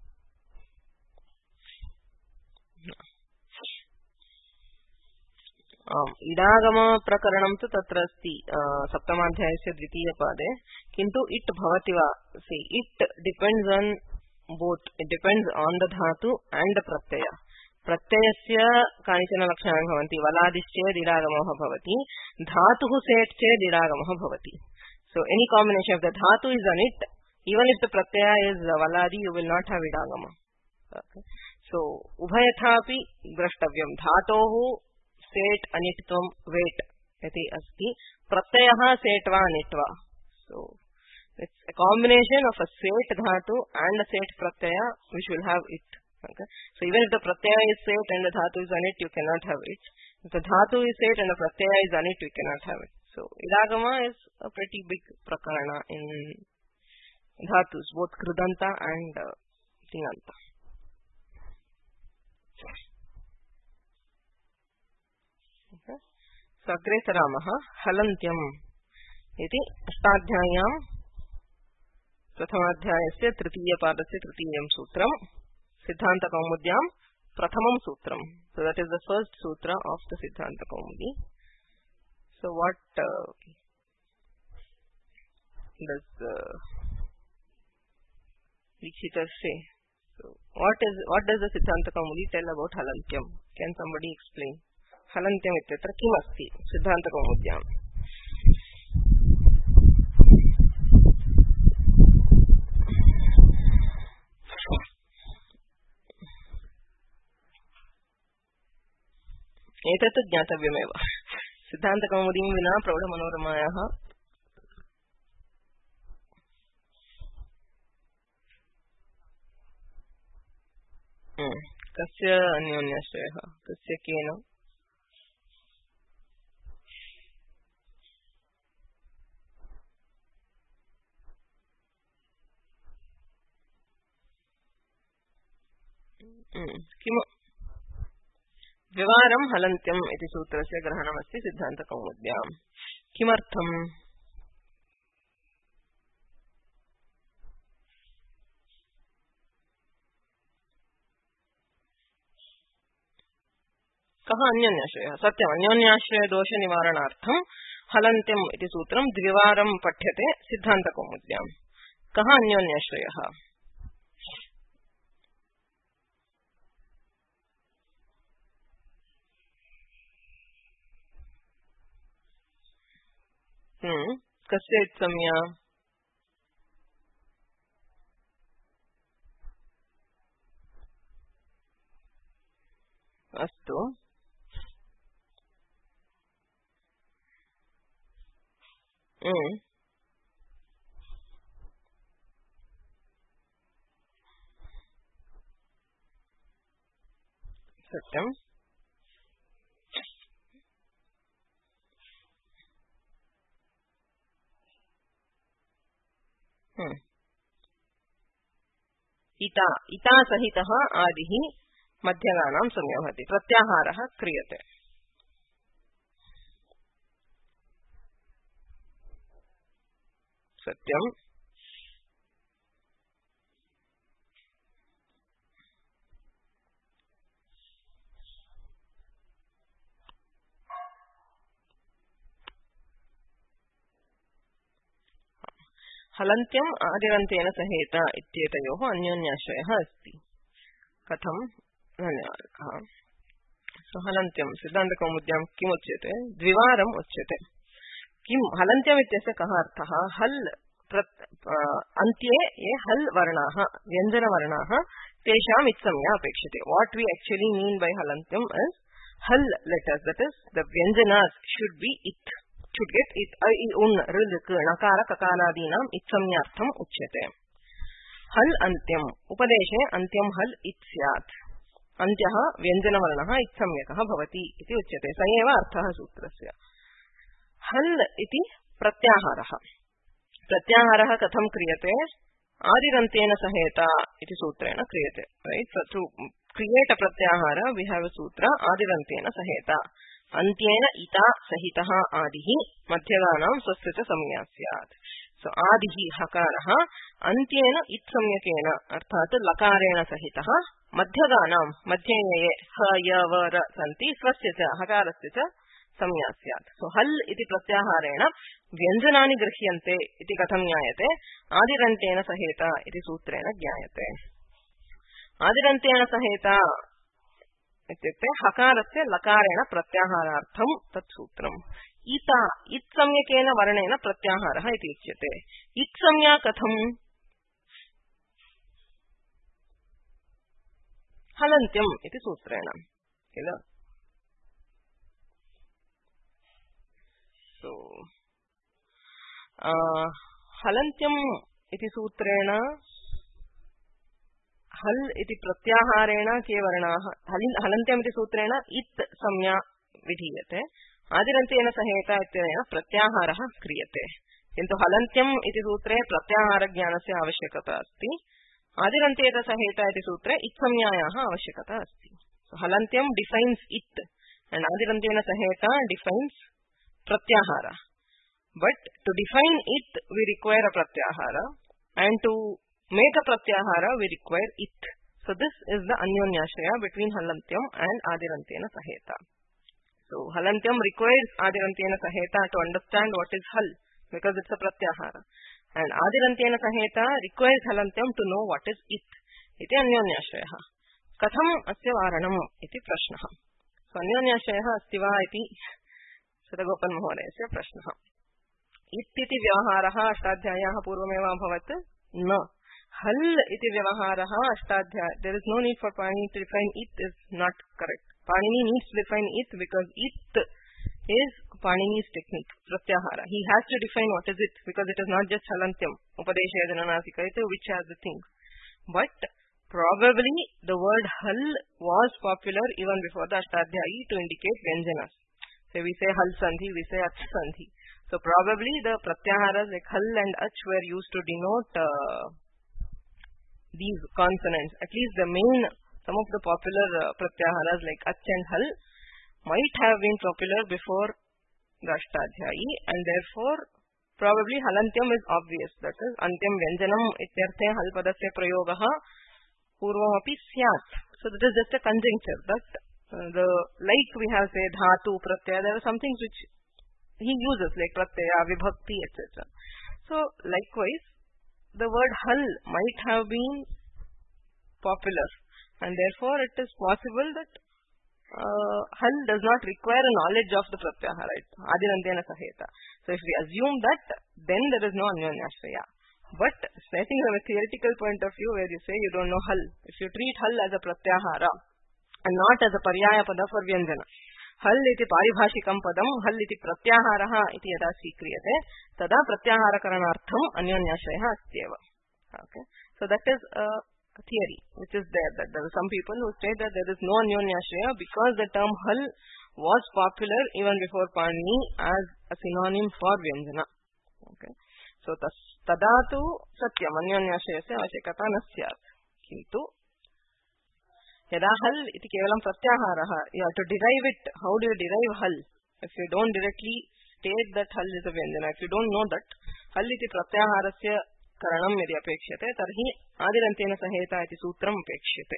[SPEAKER 1] इडागम प्रकरणं तु तत्र अस्ति सप्तमाध्यायस्य द्वितीयपादे किन्तु इट् भवति वा see it depends on both it depends on the dhatu and pratyaya प्रत्ययस्य कानिचन लक्षणानि भवन्ति वलादिश्चेत् इडागमः भवति धातुः सेट् चेत् इडागमः भवति so any combination of the dhatu is on it even if the pratyaya is valadi you will not have idagama okay. so ubhayatha api drashtavyam dhatoh सेट अनिट्त्वं वेट इति अस्ति प्रत्ययः सेट वा अनिट् वा so it's a combination of a set dhatu and a set pratyaya which will have it okay. so even if the pratyaya is set and the dhatu is on it you cannot have it if the dhatu is set and the pratyaya is on it you cannot have it so idagama is a pretty big prakarana in dhatus both krudanta and tinganta. अग्रे सरामः हलन्त्यम् इति अष्टाध्याय्यां प्रथमाध्यायस्य तृतीयपादस्य तृतीयं सूत्रं सिद्धान्तकौमुद्यां प्रथमं सूत्रं so that is the first sutra of the Siddhanta-Kaumudi. So what does Dikshita say? So what does the Siddhanta-Kaumudi tell about Halantyam? Can somebody explain? हलन्त्यम् इत्यत्र किम् अस्ति सिद्धान्तकौमुद्याम् एतत् ज्ञातव्यमेव सिद्धान्तकौमुदीं विना प्रौढमनोरमायाः कस्य अन्योन्याश्रयः कस्य केन किम द्विवारं हलन्त्यम् इति सूत्रस्य ग्रहणमस्ति सिद्धान्तकौमुद्याम् किमर्थम् कः अन्योन्याश्रयः सत्यम् अन्योन्याश्रय दोष निवारणार्थं हलन्त्यम् इति सूत्रं द्विवारं पठ्यते सिद्धान्तकौमुद्याम् कः अन्योन्याश्रयः कस्य इत्संज्ञा अस्तु सत्यम् इता इता सहितः आदिः मध्यगानां संज्ञा भवति प्रत्याहारः क्रियते सत्यम् हलन्त्यम् आदिरन्तेन सहेत इत्येतयोः अन्योन्याश्रयः अस्ति कथं धन्यवादः हलन्त्यं सिद्धान्तकौमुद्यां किम् उच्यते द्विवारम् उच्यते किं हलन्त्यम् इत्यस्य कः अर्थः हल् अन्त्ये ये हल् वर्णाः व्यञ्जनवर्णाः तेषाम् इत्संज्ञा अपेक्षते what we actually mean by हलन्त्यम् is hal letters that is the व्यञ्जनास् शुड बी इत् should get it I un ऋ णकार ककारादीनाम् इत्संज्ञार्थम् उच्यते हल् अन्त्यम् उपदेशे अन्त्यं हल् इत् स्यात् अन्त्यः व्यञ्जनवर्णः इत्संज्ञकः भवति इति उच्यते स एव अर्थः सूत्रस्य हल् इति प्रत्याहारः प्रत्याहारः कथं क्रियते आदिरन्तेन सहेत इति सूत्रेण क्रियते right to create a pratyahara we have a sutra आदिरन्तेन सहेत antyena ita sahitah adihi madhyaganam swasya cha samya syat. So adihi hakarah antyena it samyakena arthat lakarena sahitah madhyaganam madhyaye ha ya va ra santi swasya cha hakarasya cha samya syat. So hal iti pratyaharena vyanjanani grihyante iti katham jnayate adirantena saheta iti sutrena jnayate. आदिरन्तेन सहेत इत्युक्ते हकारस्य लकारेण प्रत्याहारार्थं तत् सूत्रम्. ईता इत्संज्ञकेन वर्णेन प्रत्याहारः इति उच्यते. इत्संज्ञा कथम्? हलन्त्यम् इति सूत्रेण किल. सो हलन्त्यम् इति सूत्रेण हल इति प्रत्याहारेण के वर्णाः हलन्त्यम् इति सूत्रेण इत् संज्ञा विधीयते. आदिरन्तेन सहेत इत्यनेन प्रत्याहारः क्रियते. किन्तु हलन्त्यम् इति सूत्रे प्रत्याहारज्ञानस्य आवश्यकता अस्ति. आदिरन्तेन सहेत इति सूत्रे इत्संज्ञायाः आवश्यकता अस्ति. So हलन्त्यम् defines it and आदिरन्तेन सहेत defines pratyahara. But to define it we require a pratyahara and to make a pratyahara we require it. So this is the anyonyashraya between halantyam and adirantena saheta. So halantyam requires adirantena saheta to understand what is hal because it's a pratyahara, and adirantena saheta requires halantyam to know what is it. Iti anyonyashraya. Katham asya varanam iti prashnah. So anyonyashraya asti va iti Sadagopan Mahodayasya prashnah. Ittiti vyavaharah ashtadhyayah purvameva bhavat na. Hal iti vyavaharah ashtadhyaya. There is no need for Panini to define it is not correct. Panini needs to define it because it is Panini's technique, pratyahara. He has to define what is it because it is not just halantyam, upadeshaya jananasika iti which has the thing. But probably the word hal was popular even before the ashtadhyayi to indicate vyanjanas. So we say hal sandhi, we say ach sandhi. So probably the pratyaharas like hal and ach were used to denote these consonants. At least the main, some of the popular pratyaharas like ach and hal might have been popular before the ashtadhyayi, and therefore probably halantyam is obvious. That is antyam vyanjanam ityarthe hal padasya prayogaha purvam api syat. So that is just a conjuncture. That the like we have say dhatu pratyaya, there are some things which he uses like pratyaya, vibhakti, etc. So likewise the word hal might have been popular, and therefore it is possible that hal does not require a knowledge of the pratyahara, adirantena saheta. So if we assume that, then there is no anyonyashraya. But I think from a theoretical point of view where you say you don't know hal, if you treat hal as a pratyahara and not as a paryaya pada for vyanjana, hal iti paribhashikam padam hal iti pratyaharaha iti yada svikriyate tada pratyahara karanartham anyonyashraya astyeva. Okay, so that is a theory which is there, that there are some people who say that there is no anyonyashraya because the term hal was popular even before Panini as a synonym for vyanjana. Okay, so tadatu satyam anyonyashrayasya avashyakata na syat. Kintu yada hal iti kevalam pratyaharaha, you have to derive it. How do you derive hal? If you don't directly state that hal is a vyanjana, if you don't know that hal iti pratyaharasya karanam yadi apekshate tarhi adirantena saheta iti sutram apekshate.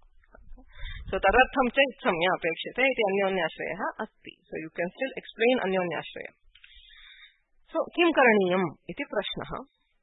[SPEAKER 1] So tadartham cha samya apekshate iti anyonyashraya asti. So you can still explain anyonyashraya. So kim karaniyam iti prashnah.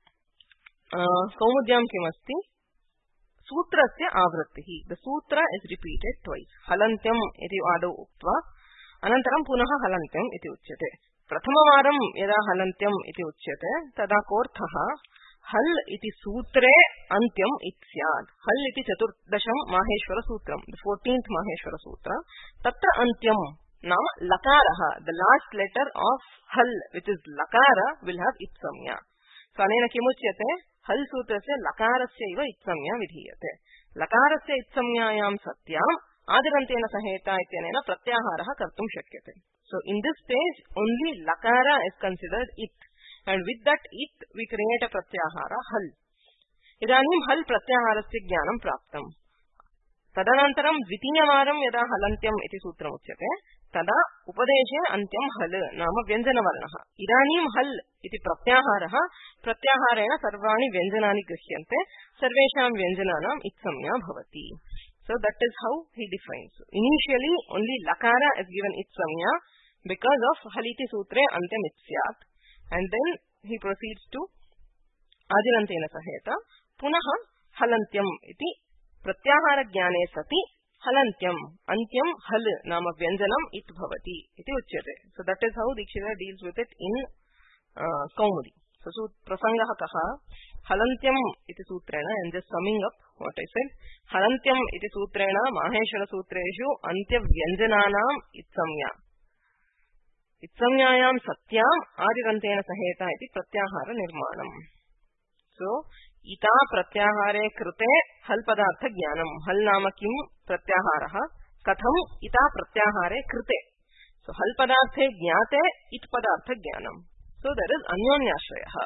[SPEAKER 1] Kaumudyam kim asti? Sutrasya avrattihi. The sutra is repeated twice. Halantyam iti adu uktva anantaram punaha halantyam iti uchyate. Prathamavaram yada halantyam iti uchyate tada korthaha hal iti sutre antyam itsyad. Hal iti chaturdasham maheshwara sutram, the 14th maheshwara sutra. Tatra antyam nama lakaraha, the last letter of hal, which is lakara, will have itsamya. So anena kimuchyate? हल सूत्रस्य लकारस्य इव इत्संज्ञा विधीयते. लकारस्य इत्संज्ञायां सत्याम् आदिरन्तेन सहेता इत्यनेन प्रत्याहारः कर्तुं शक्यते. So in this stage only lakara is considered it, and with that it we create a pratyahara hal. इदानीं हल प्रत्याहारस्य ज्ञानं प्राप्तम्. तदनन्तरं द्वितीयवारं यदा हलन्त्यम् इति सूत्रम् उच्यते तदा उपदेशे अन्त्यं हल् नाम व्यञ्जनवर्णः. इदानीं हल् इति प्रत्याहारः, प्रत्याहारेण सर्वाणि व्यञ्जनानि गृह्यन्ते, सर्वेषां व्यञ्जनानाम् इत्संज्ञा भवति. So that is how he defines. Initially only lakara is given itsanya because of haliti sutre antyam itsyat, and then he proceeds to adirantena saheta punaha halantyam iti pratyahara jnane sati halantyam antyam hal nama vyanjanam it bhavati iti uchyate. So that is how Dikshita deals with it in Kaumudi. So prasangah kaha halantyam iti sutrena, and just summing up what I said, halantyam iti sutrena maheshwara sutreshu antya vyanjananam itsamya itsamyayam satyam adirantena saheta iti pratyahara nirmanam. So ita pratyahare krute hal padartha jnanam. Hal nama kim pratyaharaha, katham ita pratyahare krute. So hal padarthe jnate it padartha jnanam. So there is anyonyashrayah.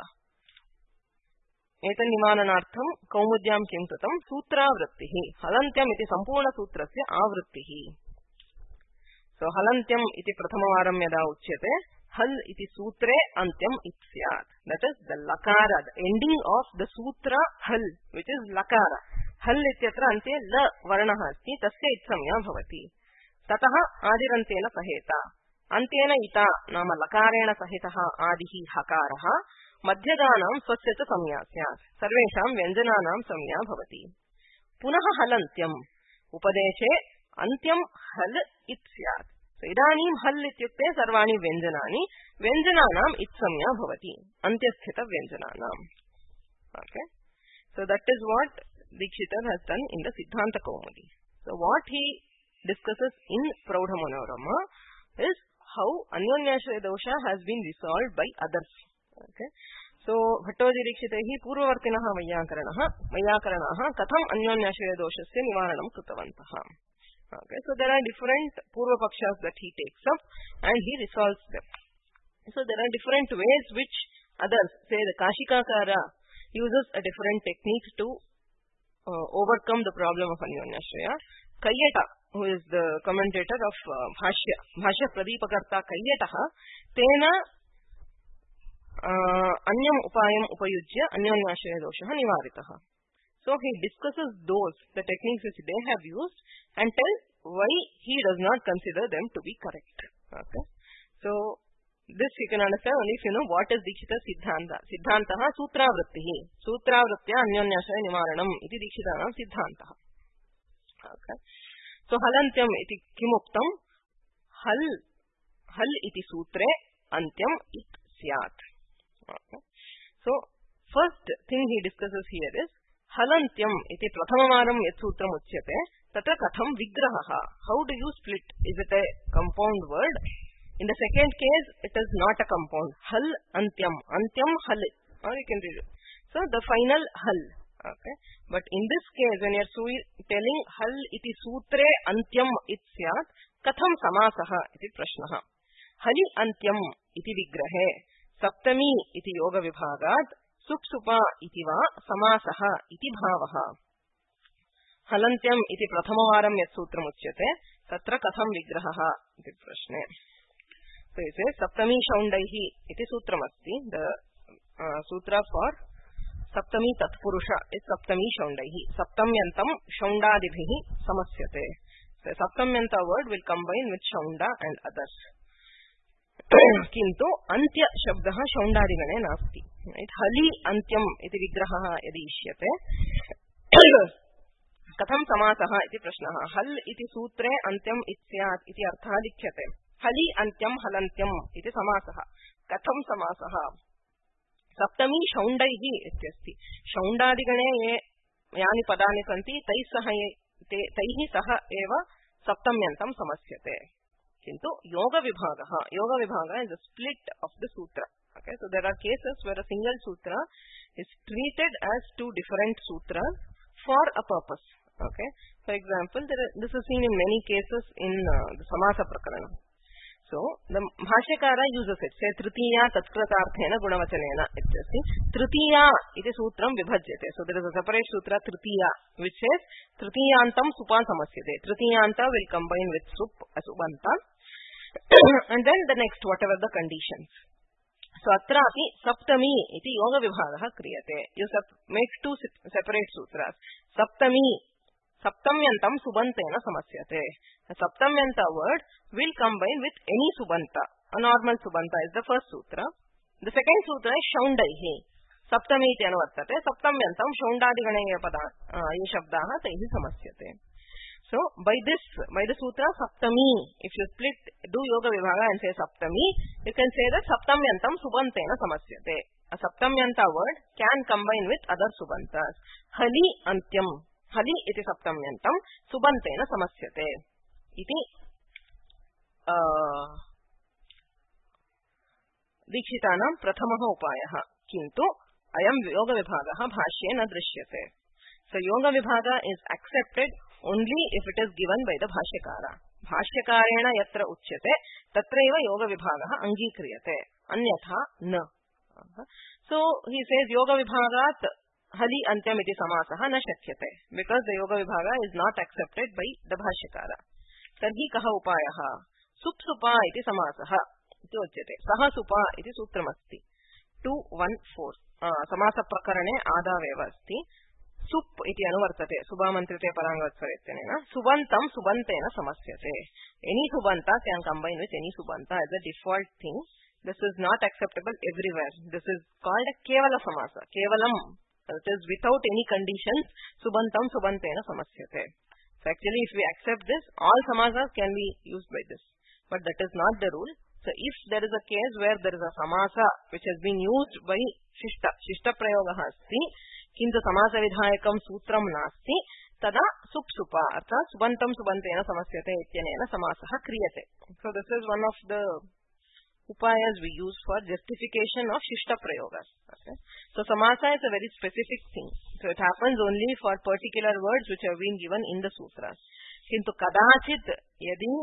[SPEAKER 1] एतन् निवारणार्थं कौमुद्यां किं कृतं, सूत्रावृत्तिः. हलन्त्यम् इति सम्पूर्णसूत्रस्य आवृत्तिः. सो हलन्त्यम् इति प्रथमवारं यदा उच्यते हल् इति सूत्रे अन्त्यम् इति स्यात्. That is the lakara, the ending of the sutra hal which is लकार. हल् इत्यत्र अन्ते ल वर्णः अस्ति, तस्य इत्संज्ञा भवति. ततः आदिरन्तेन सहेता, अन्तेन इता नाम लकारेण सहितः आदिः हकारः, मध्यगानां स्वस्य च संज्ञा स्यात्, सर्वेषां व्यञ्जनानां संज्ञा भवति. पुनः हलन्त्यम्, उपदेशे अन्त्यं हल् इति स्यात्. इदानीं हल् इत्युक्ते सर्वाणि व्यञ्जनानि, व्यञ्जनानाम् इत्संज्ञा भवति, अन्त्यस्थितव्यञ्जनानाम्. Okay, so that is what Dikshita has done in the Siddhanta Kaumudi. So what he discusses in Praudha Manorama is how Anyonyashraya dosha has been resolved by others. Okay, so Bhattoji Dikshitaihi पूर्ववर्तिनः वैयाकरणाः कथम् अन्योन्याश्रय दोषस्य निवारणं कृतवन्तः. Okay, so there are different purva pakshas that he takes up and he resolves them. So there are different ways which others, say the Kashikakara uses a different technique to overcome the problem of Anyonyashraya. Kayyata, who is the commentator of Bhashya Pradipakarta Kayyataha, tena anyam upayam upayujya anyonyashraya dosha nivaritaha. So he discusses those, the techniques which they have used, and tells why he does not consider them to be correct. Okay, so this you can understand only if you know what is Dikshita Siddhanta. Siddhantaha sutravrittihi, sutravrittya anyonyashraya nivaranam iti Dikshitanam Siddhantaha. Okay, so halantyam iti kimuktam, hal iti sutre antyam it syat. Okay, so first thing he discusses here is halantyam iti prathamavaram yat sutram uchyate tatra katham vigraha. How do you split? Is it a compound word? In the second case it is not a compound. Hal antyam, antyam hal, or you can read it. So the final hal. Okay, but in this case when you are telling hal iti sutre antyam it syat, katham samasaha iti prashnaha. Hali antyam iti vigrahe saptami iti yoga vibhagat suksupa iti va samasaha iti bhavaha. Halantyam iti prathamavaram yat sutram uchyate tatra katham vigraha iti prashne. So it says saptami shaundaihi iti sutram asti. The sutra for saptami tatpurusha is saptami shaundaihi. Saptamyantam shaundadibhihi samasyate. The saptamyanta word will combine with shaunda and others. किन्तु अन्त्य शब्दः शौण्डादिगणे नास्ति. हलि अन्त्यम् इति विग्रहः यदि इष्यते कथं समासः इति प्रश्नः. हल् इति सूत्रे अन्त्यम् इत्स्यात् इति अर्थः लिख्यते. हलि अन्त्यं हलन्त्यम् इति समासः. कथं समासः? सप्तमी शौण्डैः इत्यस्ति. शौण्डादिगणे ये यानि पदानि सन्ति तैः सह एव सप्तम्यन्तं समस्यते. किन्तु योग विभागः is a split of the sutra. Okay, so there are cases where a single sutra is treated as two different sutras for a purpose. Okay, for example, this is seen in many cases in the Samasa Prakarana. So the Bhashyakara uses it. Say Tritiya Tatkratarthena Gunavachanena. Tritiya iti sutram vibhajyate. So there is a separate sutra Tritiya which says Tritiyantam supa samasyate. Tritiyanta will combine with sup asubanta. And then the next whatever the conditions. So atrapi saptami iti yoga vibhagaha kriyate. You make two separate sutras. Saptami Saptamyantam subantena samasyate. The saptamyanta word will combine with any subanta. A normal subanta is the first sutra. The second sutra is shaundaihi. Saptami iti anuvartate. Saptamyantam shaundadiganaye pada shabdaha taihi samasyate. So by the sutra saptami, if you split, do yoga vibhaga and say saptami, you can say that saptamyantam subantena samasyate. A saptamyanta word can combine with other subantas. Hali antyam. Hali iti saptamyantam subantena samasyate. Iti Dikshitanam prathamaha upayaha. Kintu ayam yoga vibhagaha bhashye na drishyate. So yoga vibhaga is accepted only if it is given by the Bhashyakara. Bhashyakarena yatra uchyate tatraiva yoga vibhagaha angikriyate. Anyatha na. So he says yoga vibhagat Hali antyam iti samasaha na shakyate. Because the yoga vibhaga is not accepted by the Bhashyakara. Tarhi kaha upayaha. Sup supa iti samasaha. Iti uchyate. Saha supa iti sutramasti. 214. Samasa prakarane adaveva asti. Sup iti anuvartate. Subhamantrite parangavatsarettenena. Subantam subantena samasyate. Any subanta can combine with any subanta as a default thing. This is not acceptable everywhere. This is called a kevala samasa. Kevalam. It is without any conditions. Subantam subantena samasyate. So actually if we accept this, all samasas can be used by this. But that is not the rule. So if there is a case where there is a samasa which has been used by shishta prayogaha asti, kintu samasa vidhayakam sutram nasti, tada sup supa artha subantam subantena samasyate ityanena samasaha kriyate. So this is one of the upayas we use for justification of shishta prayogas. Okay. So samasa is a very specific thing. So it happens only for particular words which have been given in the sutras. Kintu kadachit yadi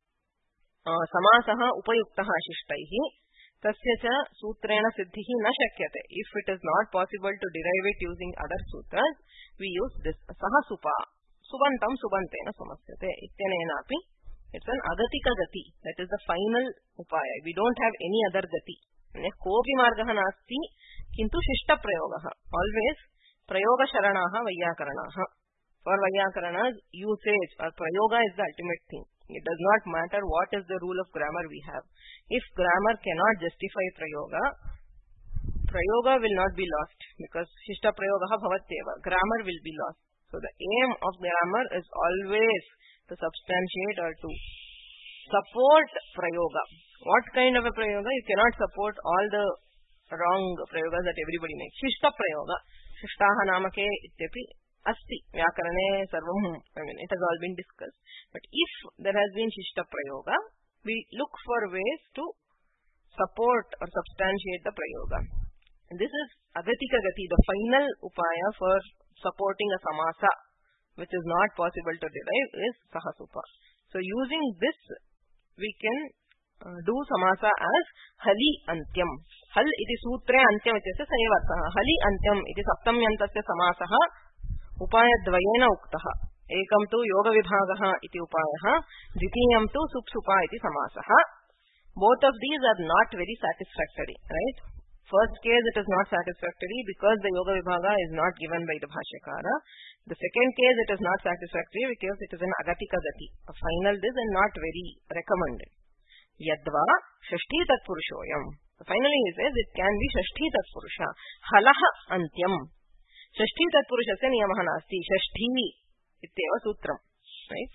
[SPEAKER 1] samasaha upayuktaha shishtaihi tasya cha sutrena siddhihi na shakyate. If it is not possible to derive it using other sutras, we use this saha supa subantam subantena samasyate ityanena api. It's an agatika gati. That is the final upaya. We don't have any other gati. Kopi margaha nasti kintu shishta prayogaha. Always prayoga sharanaha vayyakaranaha. For vayyakarana's usage or prayoga is the ultimate thing. It does not matter what is the rule of grammar we have. If grammar cannot justify prayoga, prayoga will not be lost because shishta prayogaha bhavatyeva. Grammar will be lost. So the aim of grammar is always to substantiate or to support prayoga. What kind of a prayoga? You cannot support all the wrong prayogas that everybody makes. Shishta prayoga. Shishtaha namake ityapi asti. Vyakarane sarvam. It has all been discussed. But if there has been shishta prayoga, we look for ways to support or substantiate the prayoga. And this is agatika gati, the final upaya for supporting a samasa which is not possible to derive is sahasupa. So using this we can do samasa as hali antyam. Hal iti sutre antyam ityasya sayevartha. Hali antyam iti saptamyantasya samasaha upayadvayena uktaha. Ekam tu yoga vibhagaha iti upayaha, dvitiyam tu supsupa iti samasaha. Both of these are not very satisfactory, right? First case it is not satisfactory because the yoga vibhaga is not given by the Bhashyakara. The second case it is not satisfactory because it is an agatika gati, a final this and not very recommended. Yadva shashti tatpurushoyam. Finally he says it can be shashti tatpurusha. Halaha antyam. Shashti tatpurushasya niyamaha nasti. Shashti ityeva sutram. Right?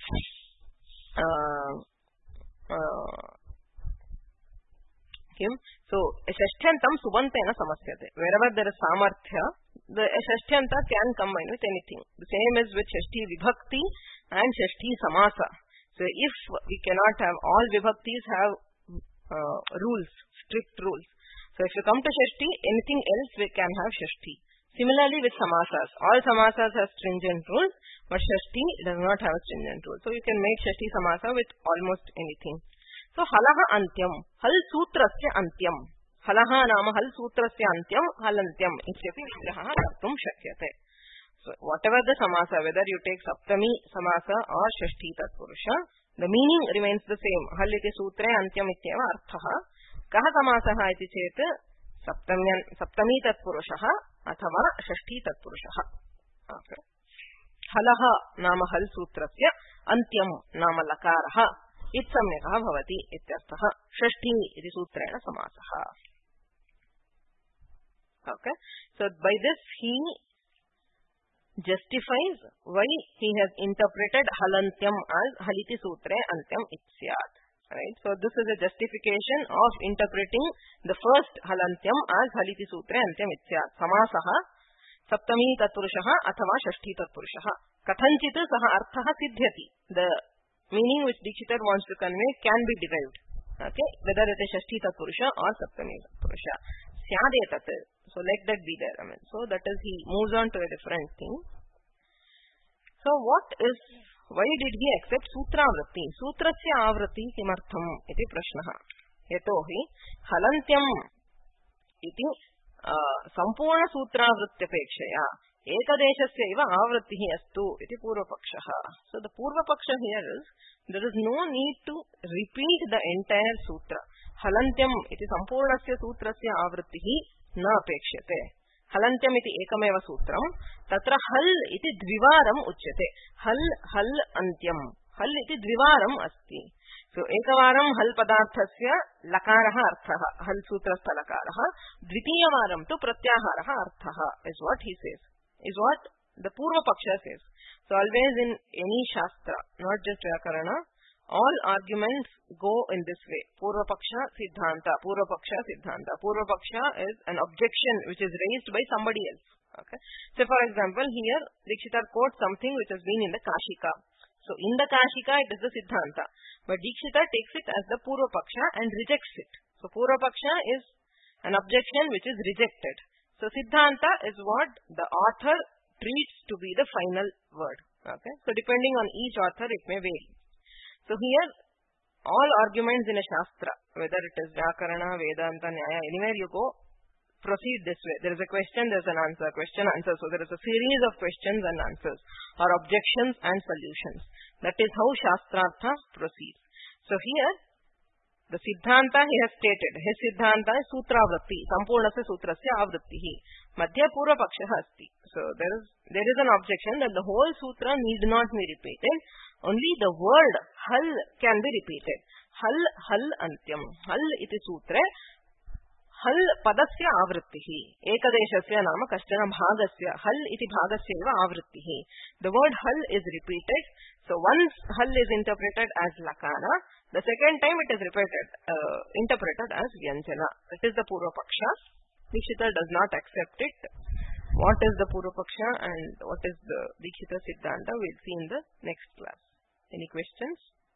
[SPEAKER 1] So, shashtyantam subantena samasyate. Wherever there is samarthya, the shashtyanta can combine with anything. The same is with shashti vibhakti and shashti samasa. So, if we cannot have, all vibhaktis have rules, strict rules. So, if you come to shashti, anything else we can have shashti. Similarly with samasas. All samasas have stringent rules, but shashti does not have a stringent rule. So, you can make shashti samasa with almost anything. So halaha antyam, hal sutrasya antyam. Halaha nama hal sutrasya antyam, halantyam ityapi vigrahah kartum shakyate. So whatever the samasa, whether you take saptami samasa or shashti tatpurusha, the meaning remains the same. Hal iti sutre antyam ityeva arthaha. Kaha samasaha iti chet saptami tatpurushaha athava shashti tatpurushaha. Okay. Halaha nama hal sutrasya antyam nama lakaraha itsamyakah bhavati ityarthaha. Shashti iti sutrena samasaha. Okay. So by this he justifies why he has interpreted halantyam as haliti sutre antyam itsyat. Right. So this is a justification of interpreting the first halantyam as haliti sutre antyam itsyat. Samasaha saptami tatpurushaha athava shashti tatpurushaha. Kathanchit saha arthaha siddhyati. The meaning which Dikshitar wants to convey can be derived. Okay. Whether it is shashti tatpurusha or saptami tatpurusha. Syadetat. So let that be there. So that is, he moves on to a different thing. So why did he accept sutravritti? Sutrasya avritti kimartham iti prashnaha. Yatohi halantyam iti sampurna sutravrityapekshaya ekadeshasya eva avrittihi astu iti purvapakshaha. So the purvapaksha here is, there is no need to repeat the entire sutra. Halantyam iti sampurnasya sutrasya avrittihi na apekshate. Halantyam iti ekameva sutram, tatra hal iti dvivaram uchyate. Hal antyam. Hal iti dvivaram asti. So ekavaram hal padarthasya lakaraha arthaha, hal sutrastha lakaraha, dvitiyavaram tu pratyaharaha arthaha is what he says, is what the Purva Paksha says. So always in any shastra, not just Vyakarana, all arguments go in this way. Purva Paksha Siddhanta, Purva Paksha Siddhanta. Purva Paksha is an objection which is raised by somebody else. Okay. So for example, here Dikshitar quotes something which has been in the Kashika. So in the Kashika it is the Siddhanta. But Dikshitar takes it as the Purva Paksha and rejects it. So Purva Paksha is an objection which is rejected. So Siddhanta is what the author treats to be the final word. Okay. So depending on each author it may vary. So here all arguments in a Shastra, whether it is Vyakarana, Vedanta, Nyaya, anywhere you go, proceed this way. There is a question, there is an answer, question, answer. So there is a series of questions and answers, or objections and solutions. That is how Shastrartha proceeds. So here, the Siddhanta he has stated. His Siddhanta is Sutravritti, Sampurnasya Sutrasya Avrittihi. Madhya Purva Paksha asti. So there is an objection that the whole sutra need not be repeated. Only the word hal can be repeated. Hal antyam. Hal iti sutre. Hal padasya avrittihi. Ekadeshasya nama kashtana bhagasya. Hal iti bhagasya eva avrittihi. The word hal is repeated. So once hal is interpreted as lakana, the second time it is interpreted as vyanjana. That is the Purva Paksha. Dikshitar does not accept it. What is the Purva Paksha and what is the Dikshita Siddhanta, we'll see in the next class. Any questions?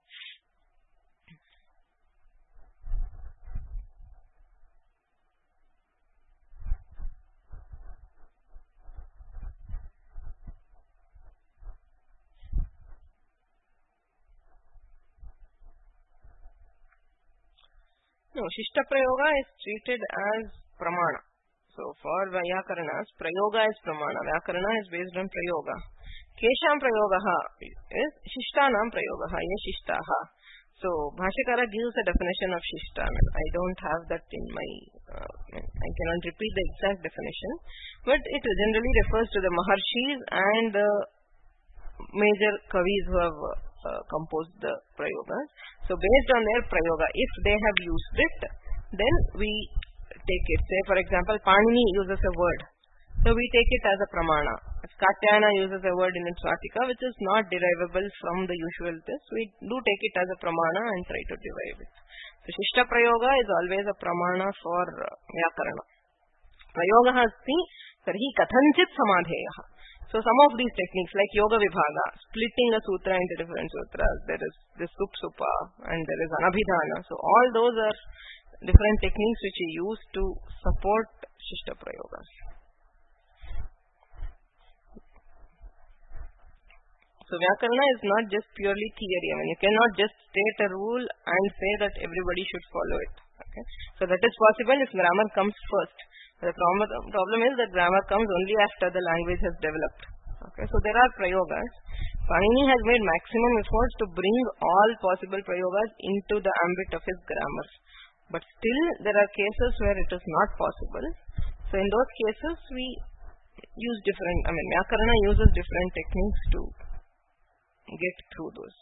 [SPEAKER 1] No, Shishta Prayoga is treated as Pramana. So for Vyakaranas, Prayoga is Pramana. Vyakarana is based on Prayoga. Kesham Prayogaha is Shishtanam Prayogaha, ye Shishtaha. So Bhashikara gives a definition of Shishta. I don't have that in my, I cannot repeat the exact definition. But it generally refers to the Maharshis and the major Kavis who have composed the Prayogas. So based on their Prayoga, if they have used it, then we take it. Say for example, Panini uses a word. So we take it as a pramana. If Katyayana uses a word in its Vatika which is not derivable from the usual this, we do take it as a pramana and try to derive it. So Shishta Prayoga is always a pramana for Vyakarana. Prayoga asti tarhi kathanchit samadheyaha. So some of these techniques like Yoga Vibhaga, splitting a sutra into different sutras, there is this Supsupa and there is Anabhidhana. So all those are different techniques which he used to support Shishta Prayogas. So Vyakarana is not just purely theory. I mean, you cannot just state a rule and say that everybody should follow it. Okay? So that is possible if grammar comes first. The problem is that grammar comes only after the language has developed. Okay? So there are prayogas. Panini has made maximum efforts to bring all possible prayogas into the ambit of his grammar. But still there are cases where it is not possible. So in those cases we use different, I mean, Vyakarana uses different techniques to get through those.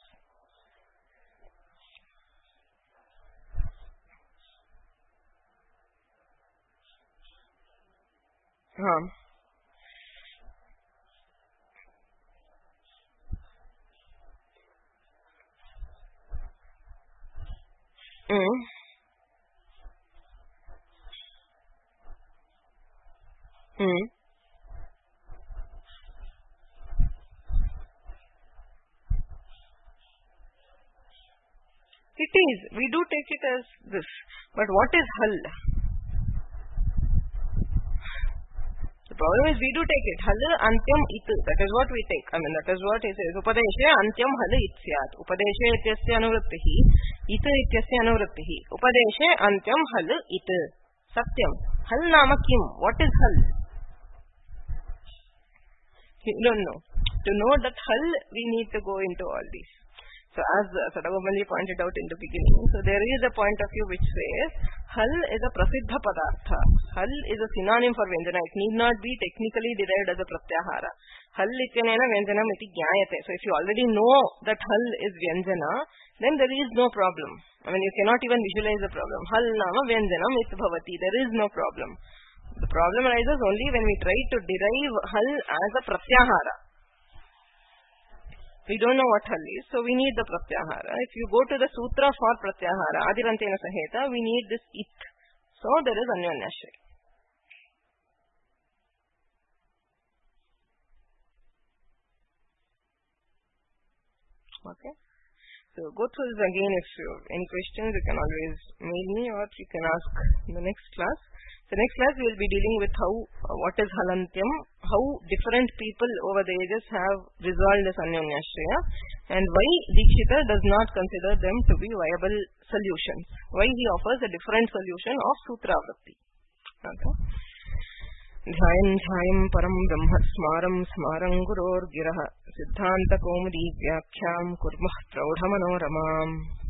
[SPEAKER 1] It is. We do take it as this. But what is Hal? The problem is we do take it. Hal antyam it. That is what we take. I mean, that is what it says. Upadeshe antyam hal itsyat. Upadeshe ityasya anuvrittihi. It ityasya anuvrittihi. Upadeshe antyam hal it. Satyam. Hal nama kim? What is Hal? You don't know. To know that Hal, we need to go into all these. So as Sadagopali pointed out in the beginning, so there is a point of view which says Hal is a prasiddha padartha. Hal is a synonym for Vyanjana. It need not be technically derived as a pratyahara. Hal ityanena Vyanjanam iti jnayate. So if you already know that Hal is Vyanjana, then there is no problem. I mean, you cannot even visualize the problem. Hal nama Vyanjanam it bhavati. There is no problem. The problem arises only when we try to derive Hal as a pratyahara. We don't know what Hal is, so we need the pratyahara. If you go to the sutra for pratyahara, adirantena saheta, we need this it. So there is anyonyashri. Okay. So go through this again. If you have any questions, you can always mail me or you can ask in the next class. So next class we will be dealing with how, what is Halantyam, how different people over the ages have resolved this Anyonyashraya, and why Dikshita does not consider them to be viable solutions. Why he offers a different solution of Sutra Vratti. Okay. ध्यायं परं ब्रह्म स्मारं स्मारं गुरोर्गिरः सिद्धान्तकौमुदी व्याख्यां कुर्मः प्रौढमनोरमाम्.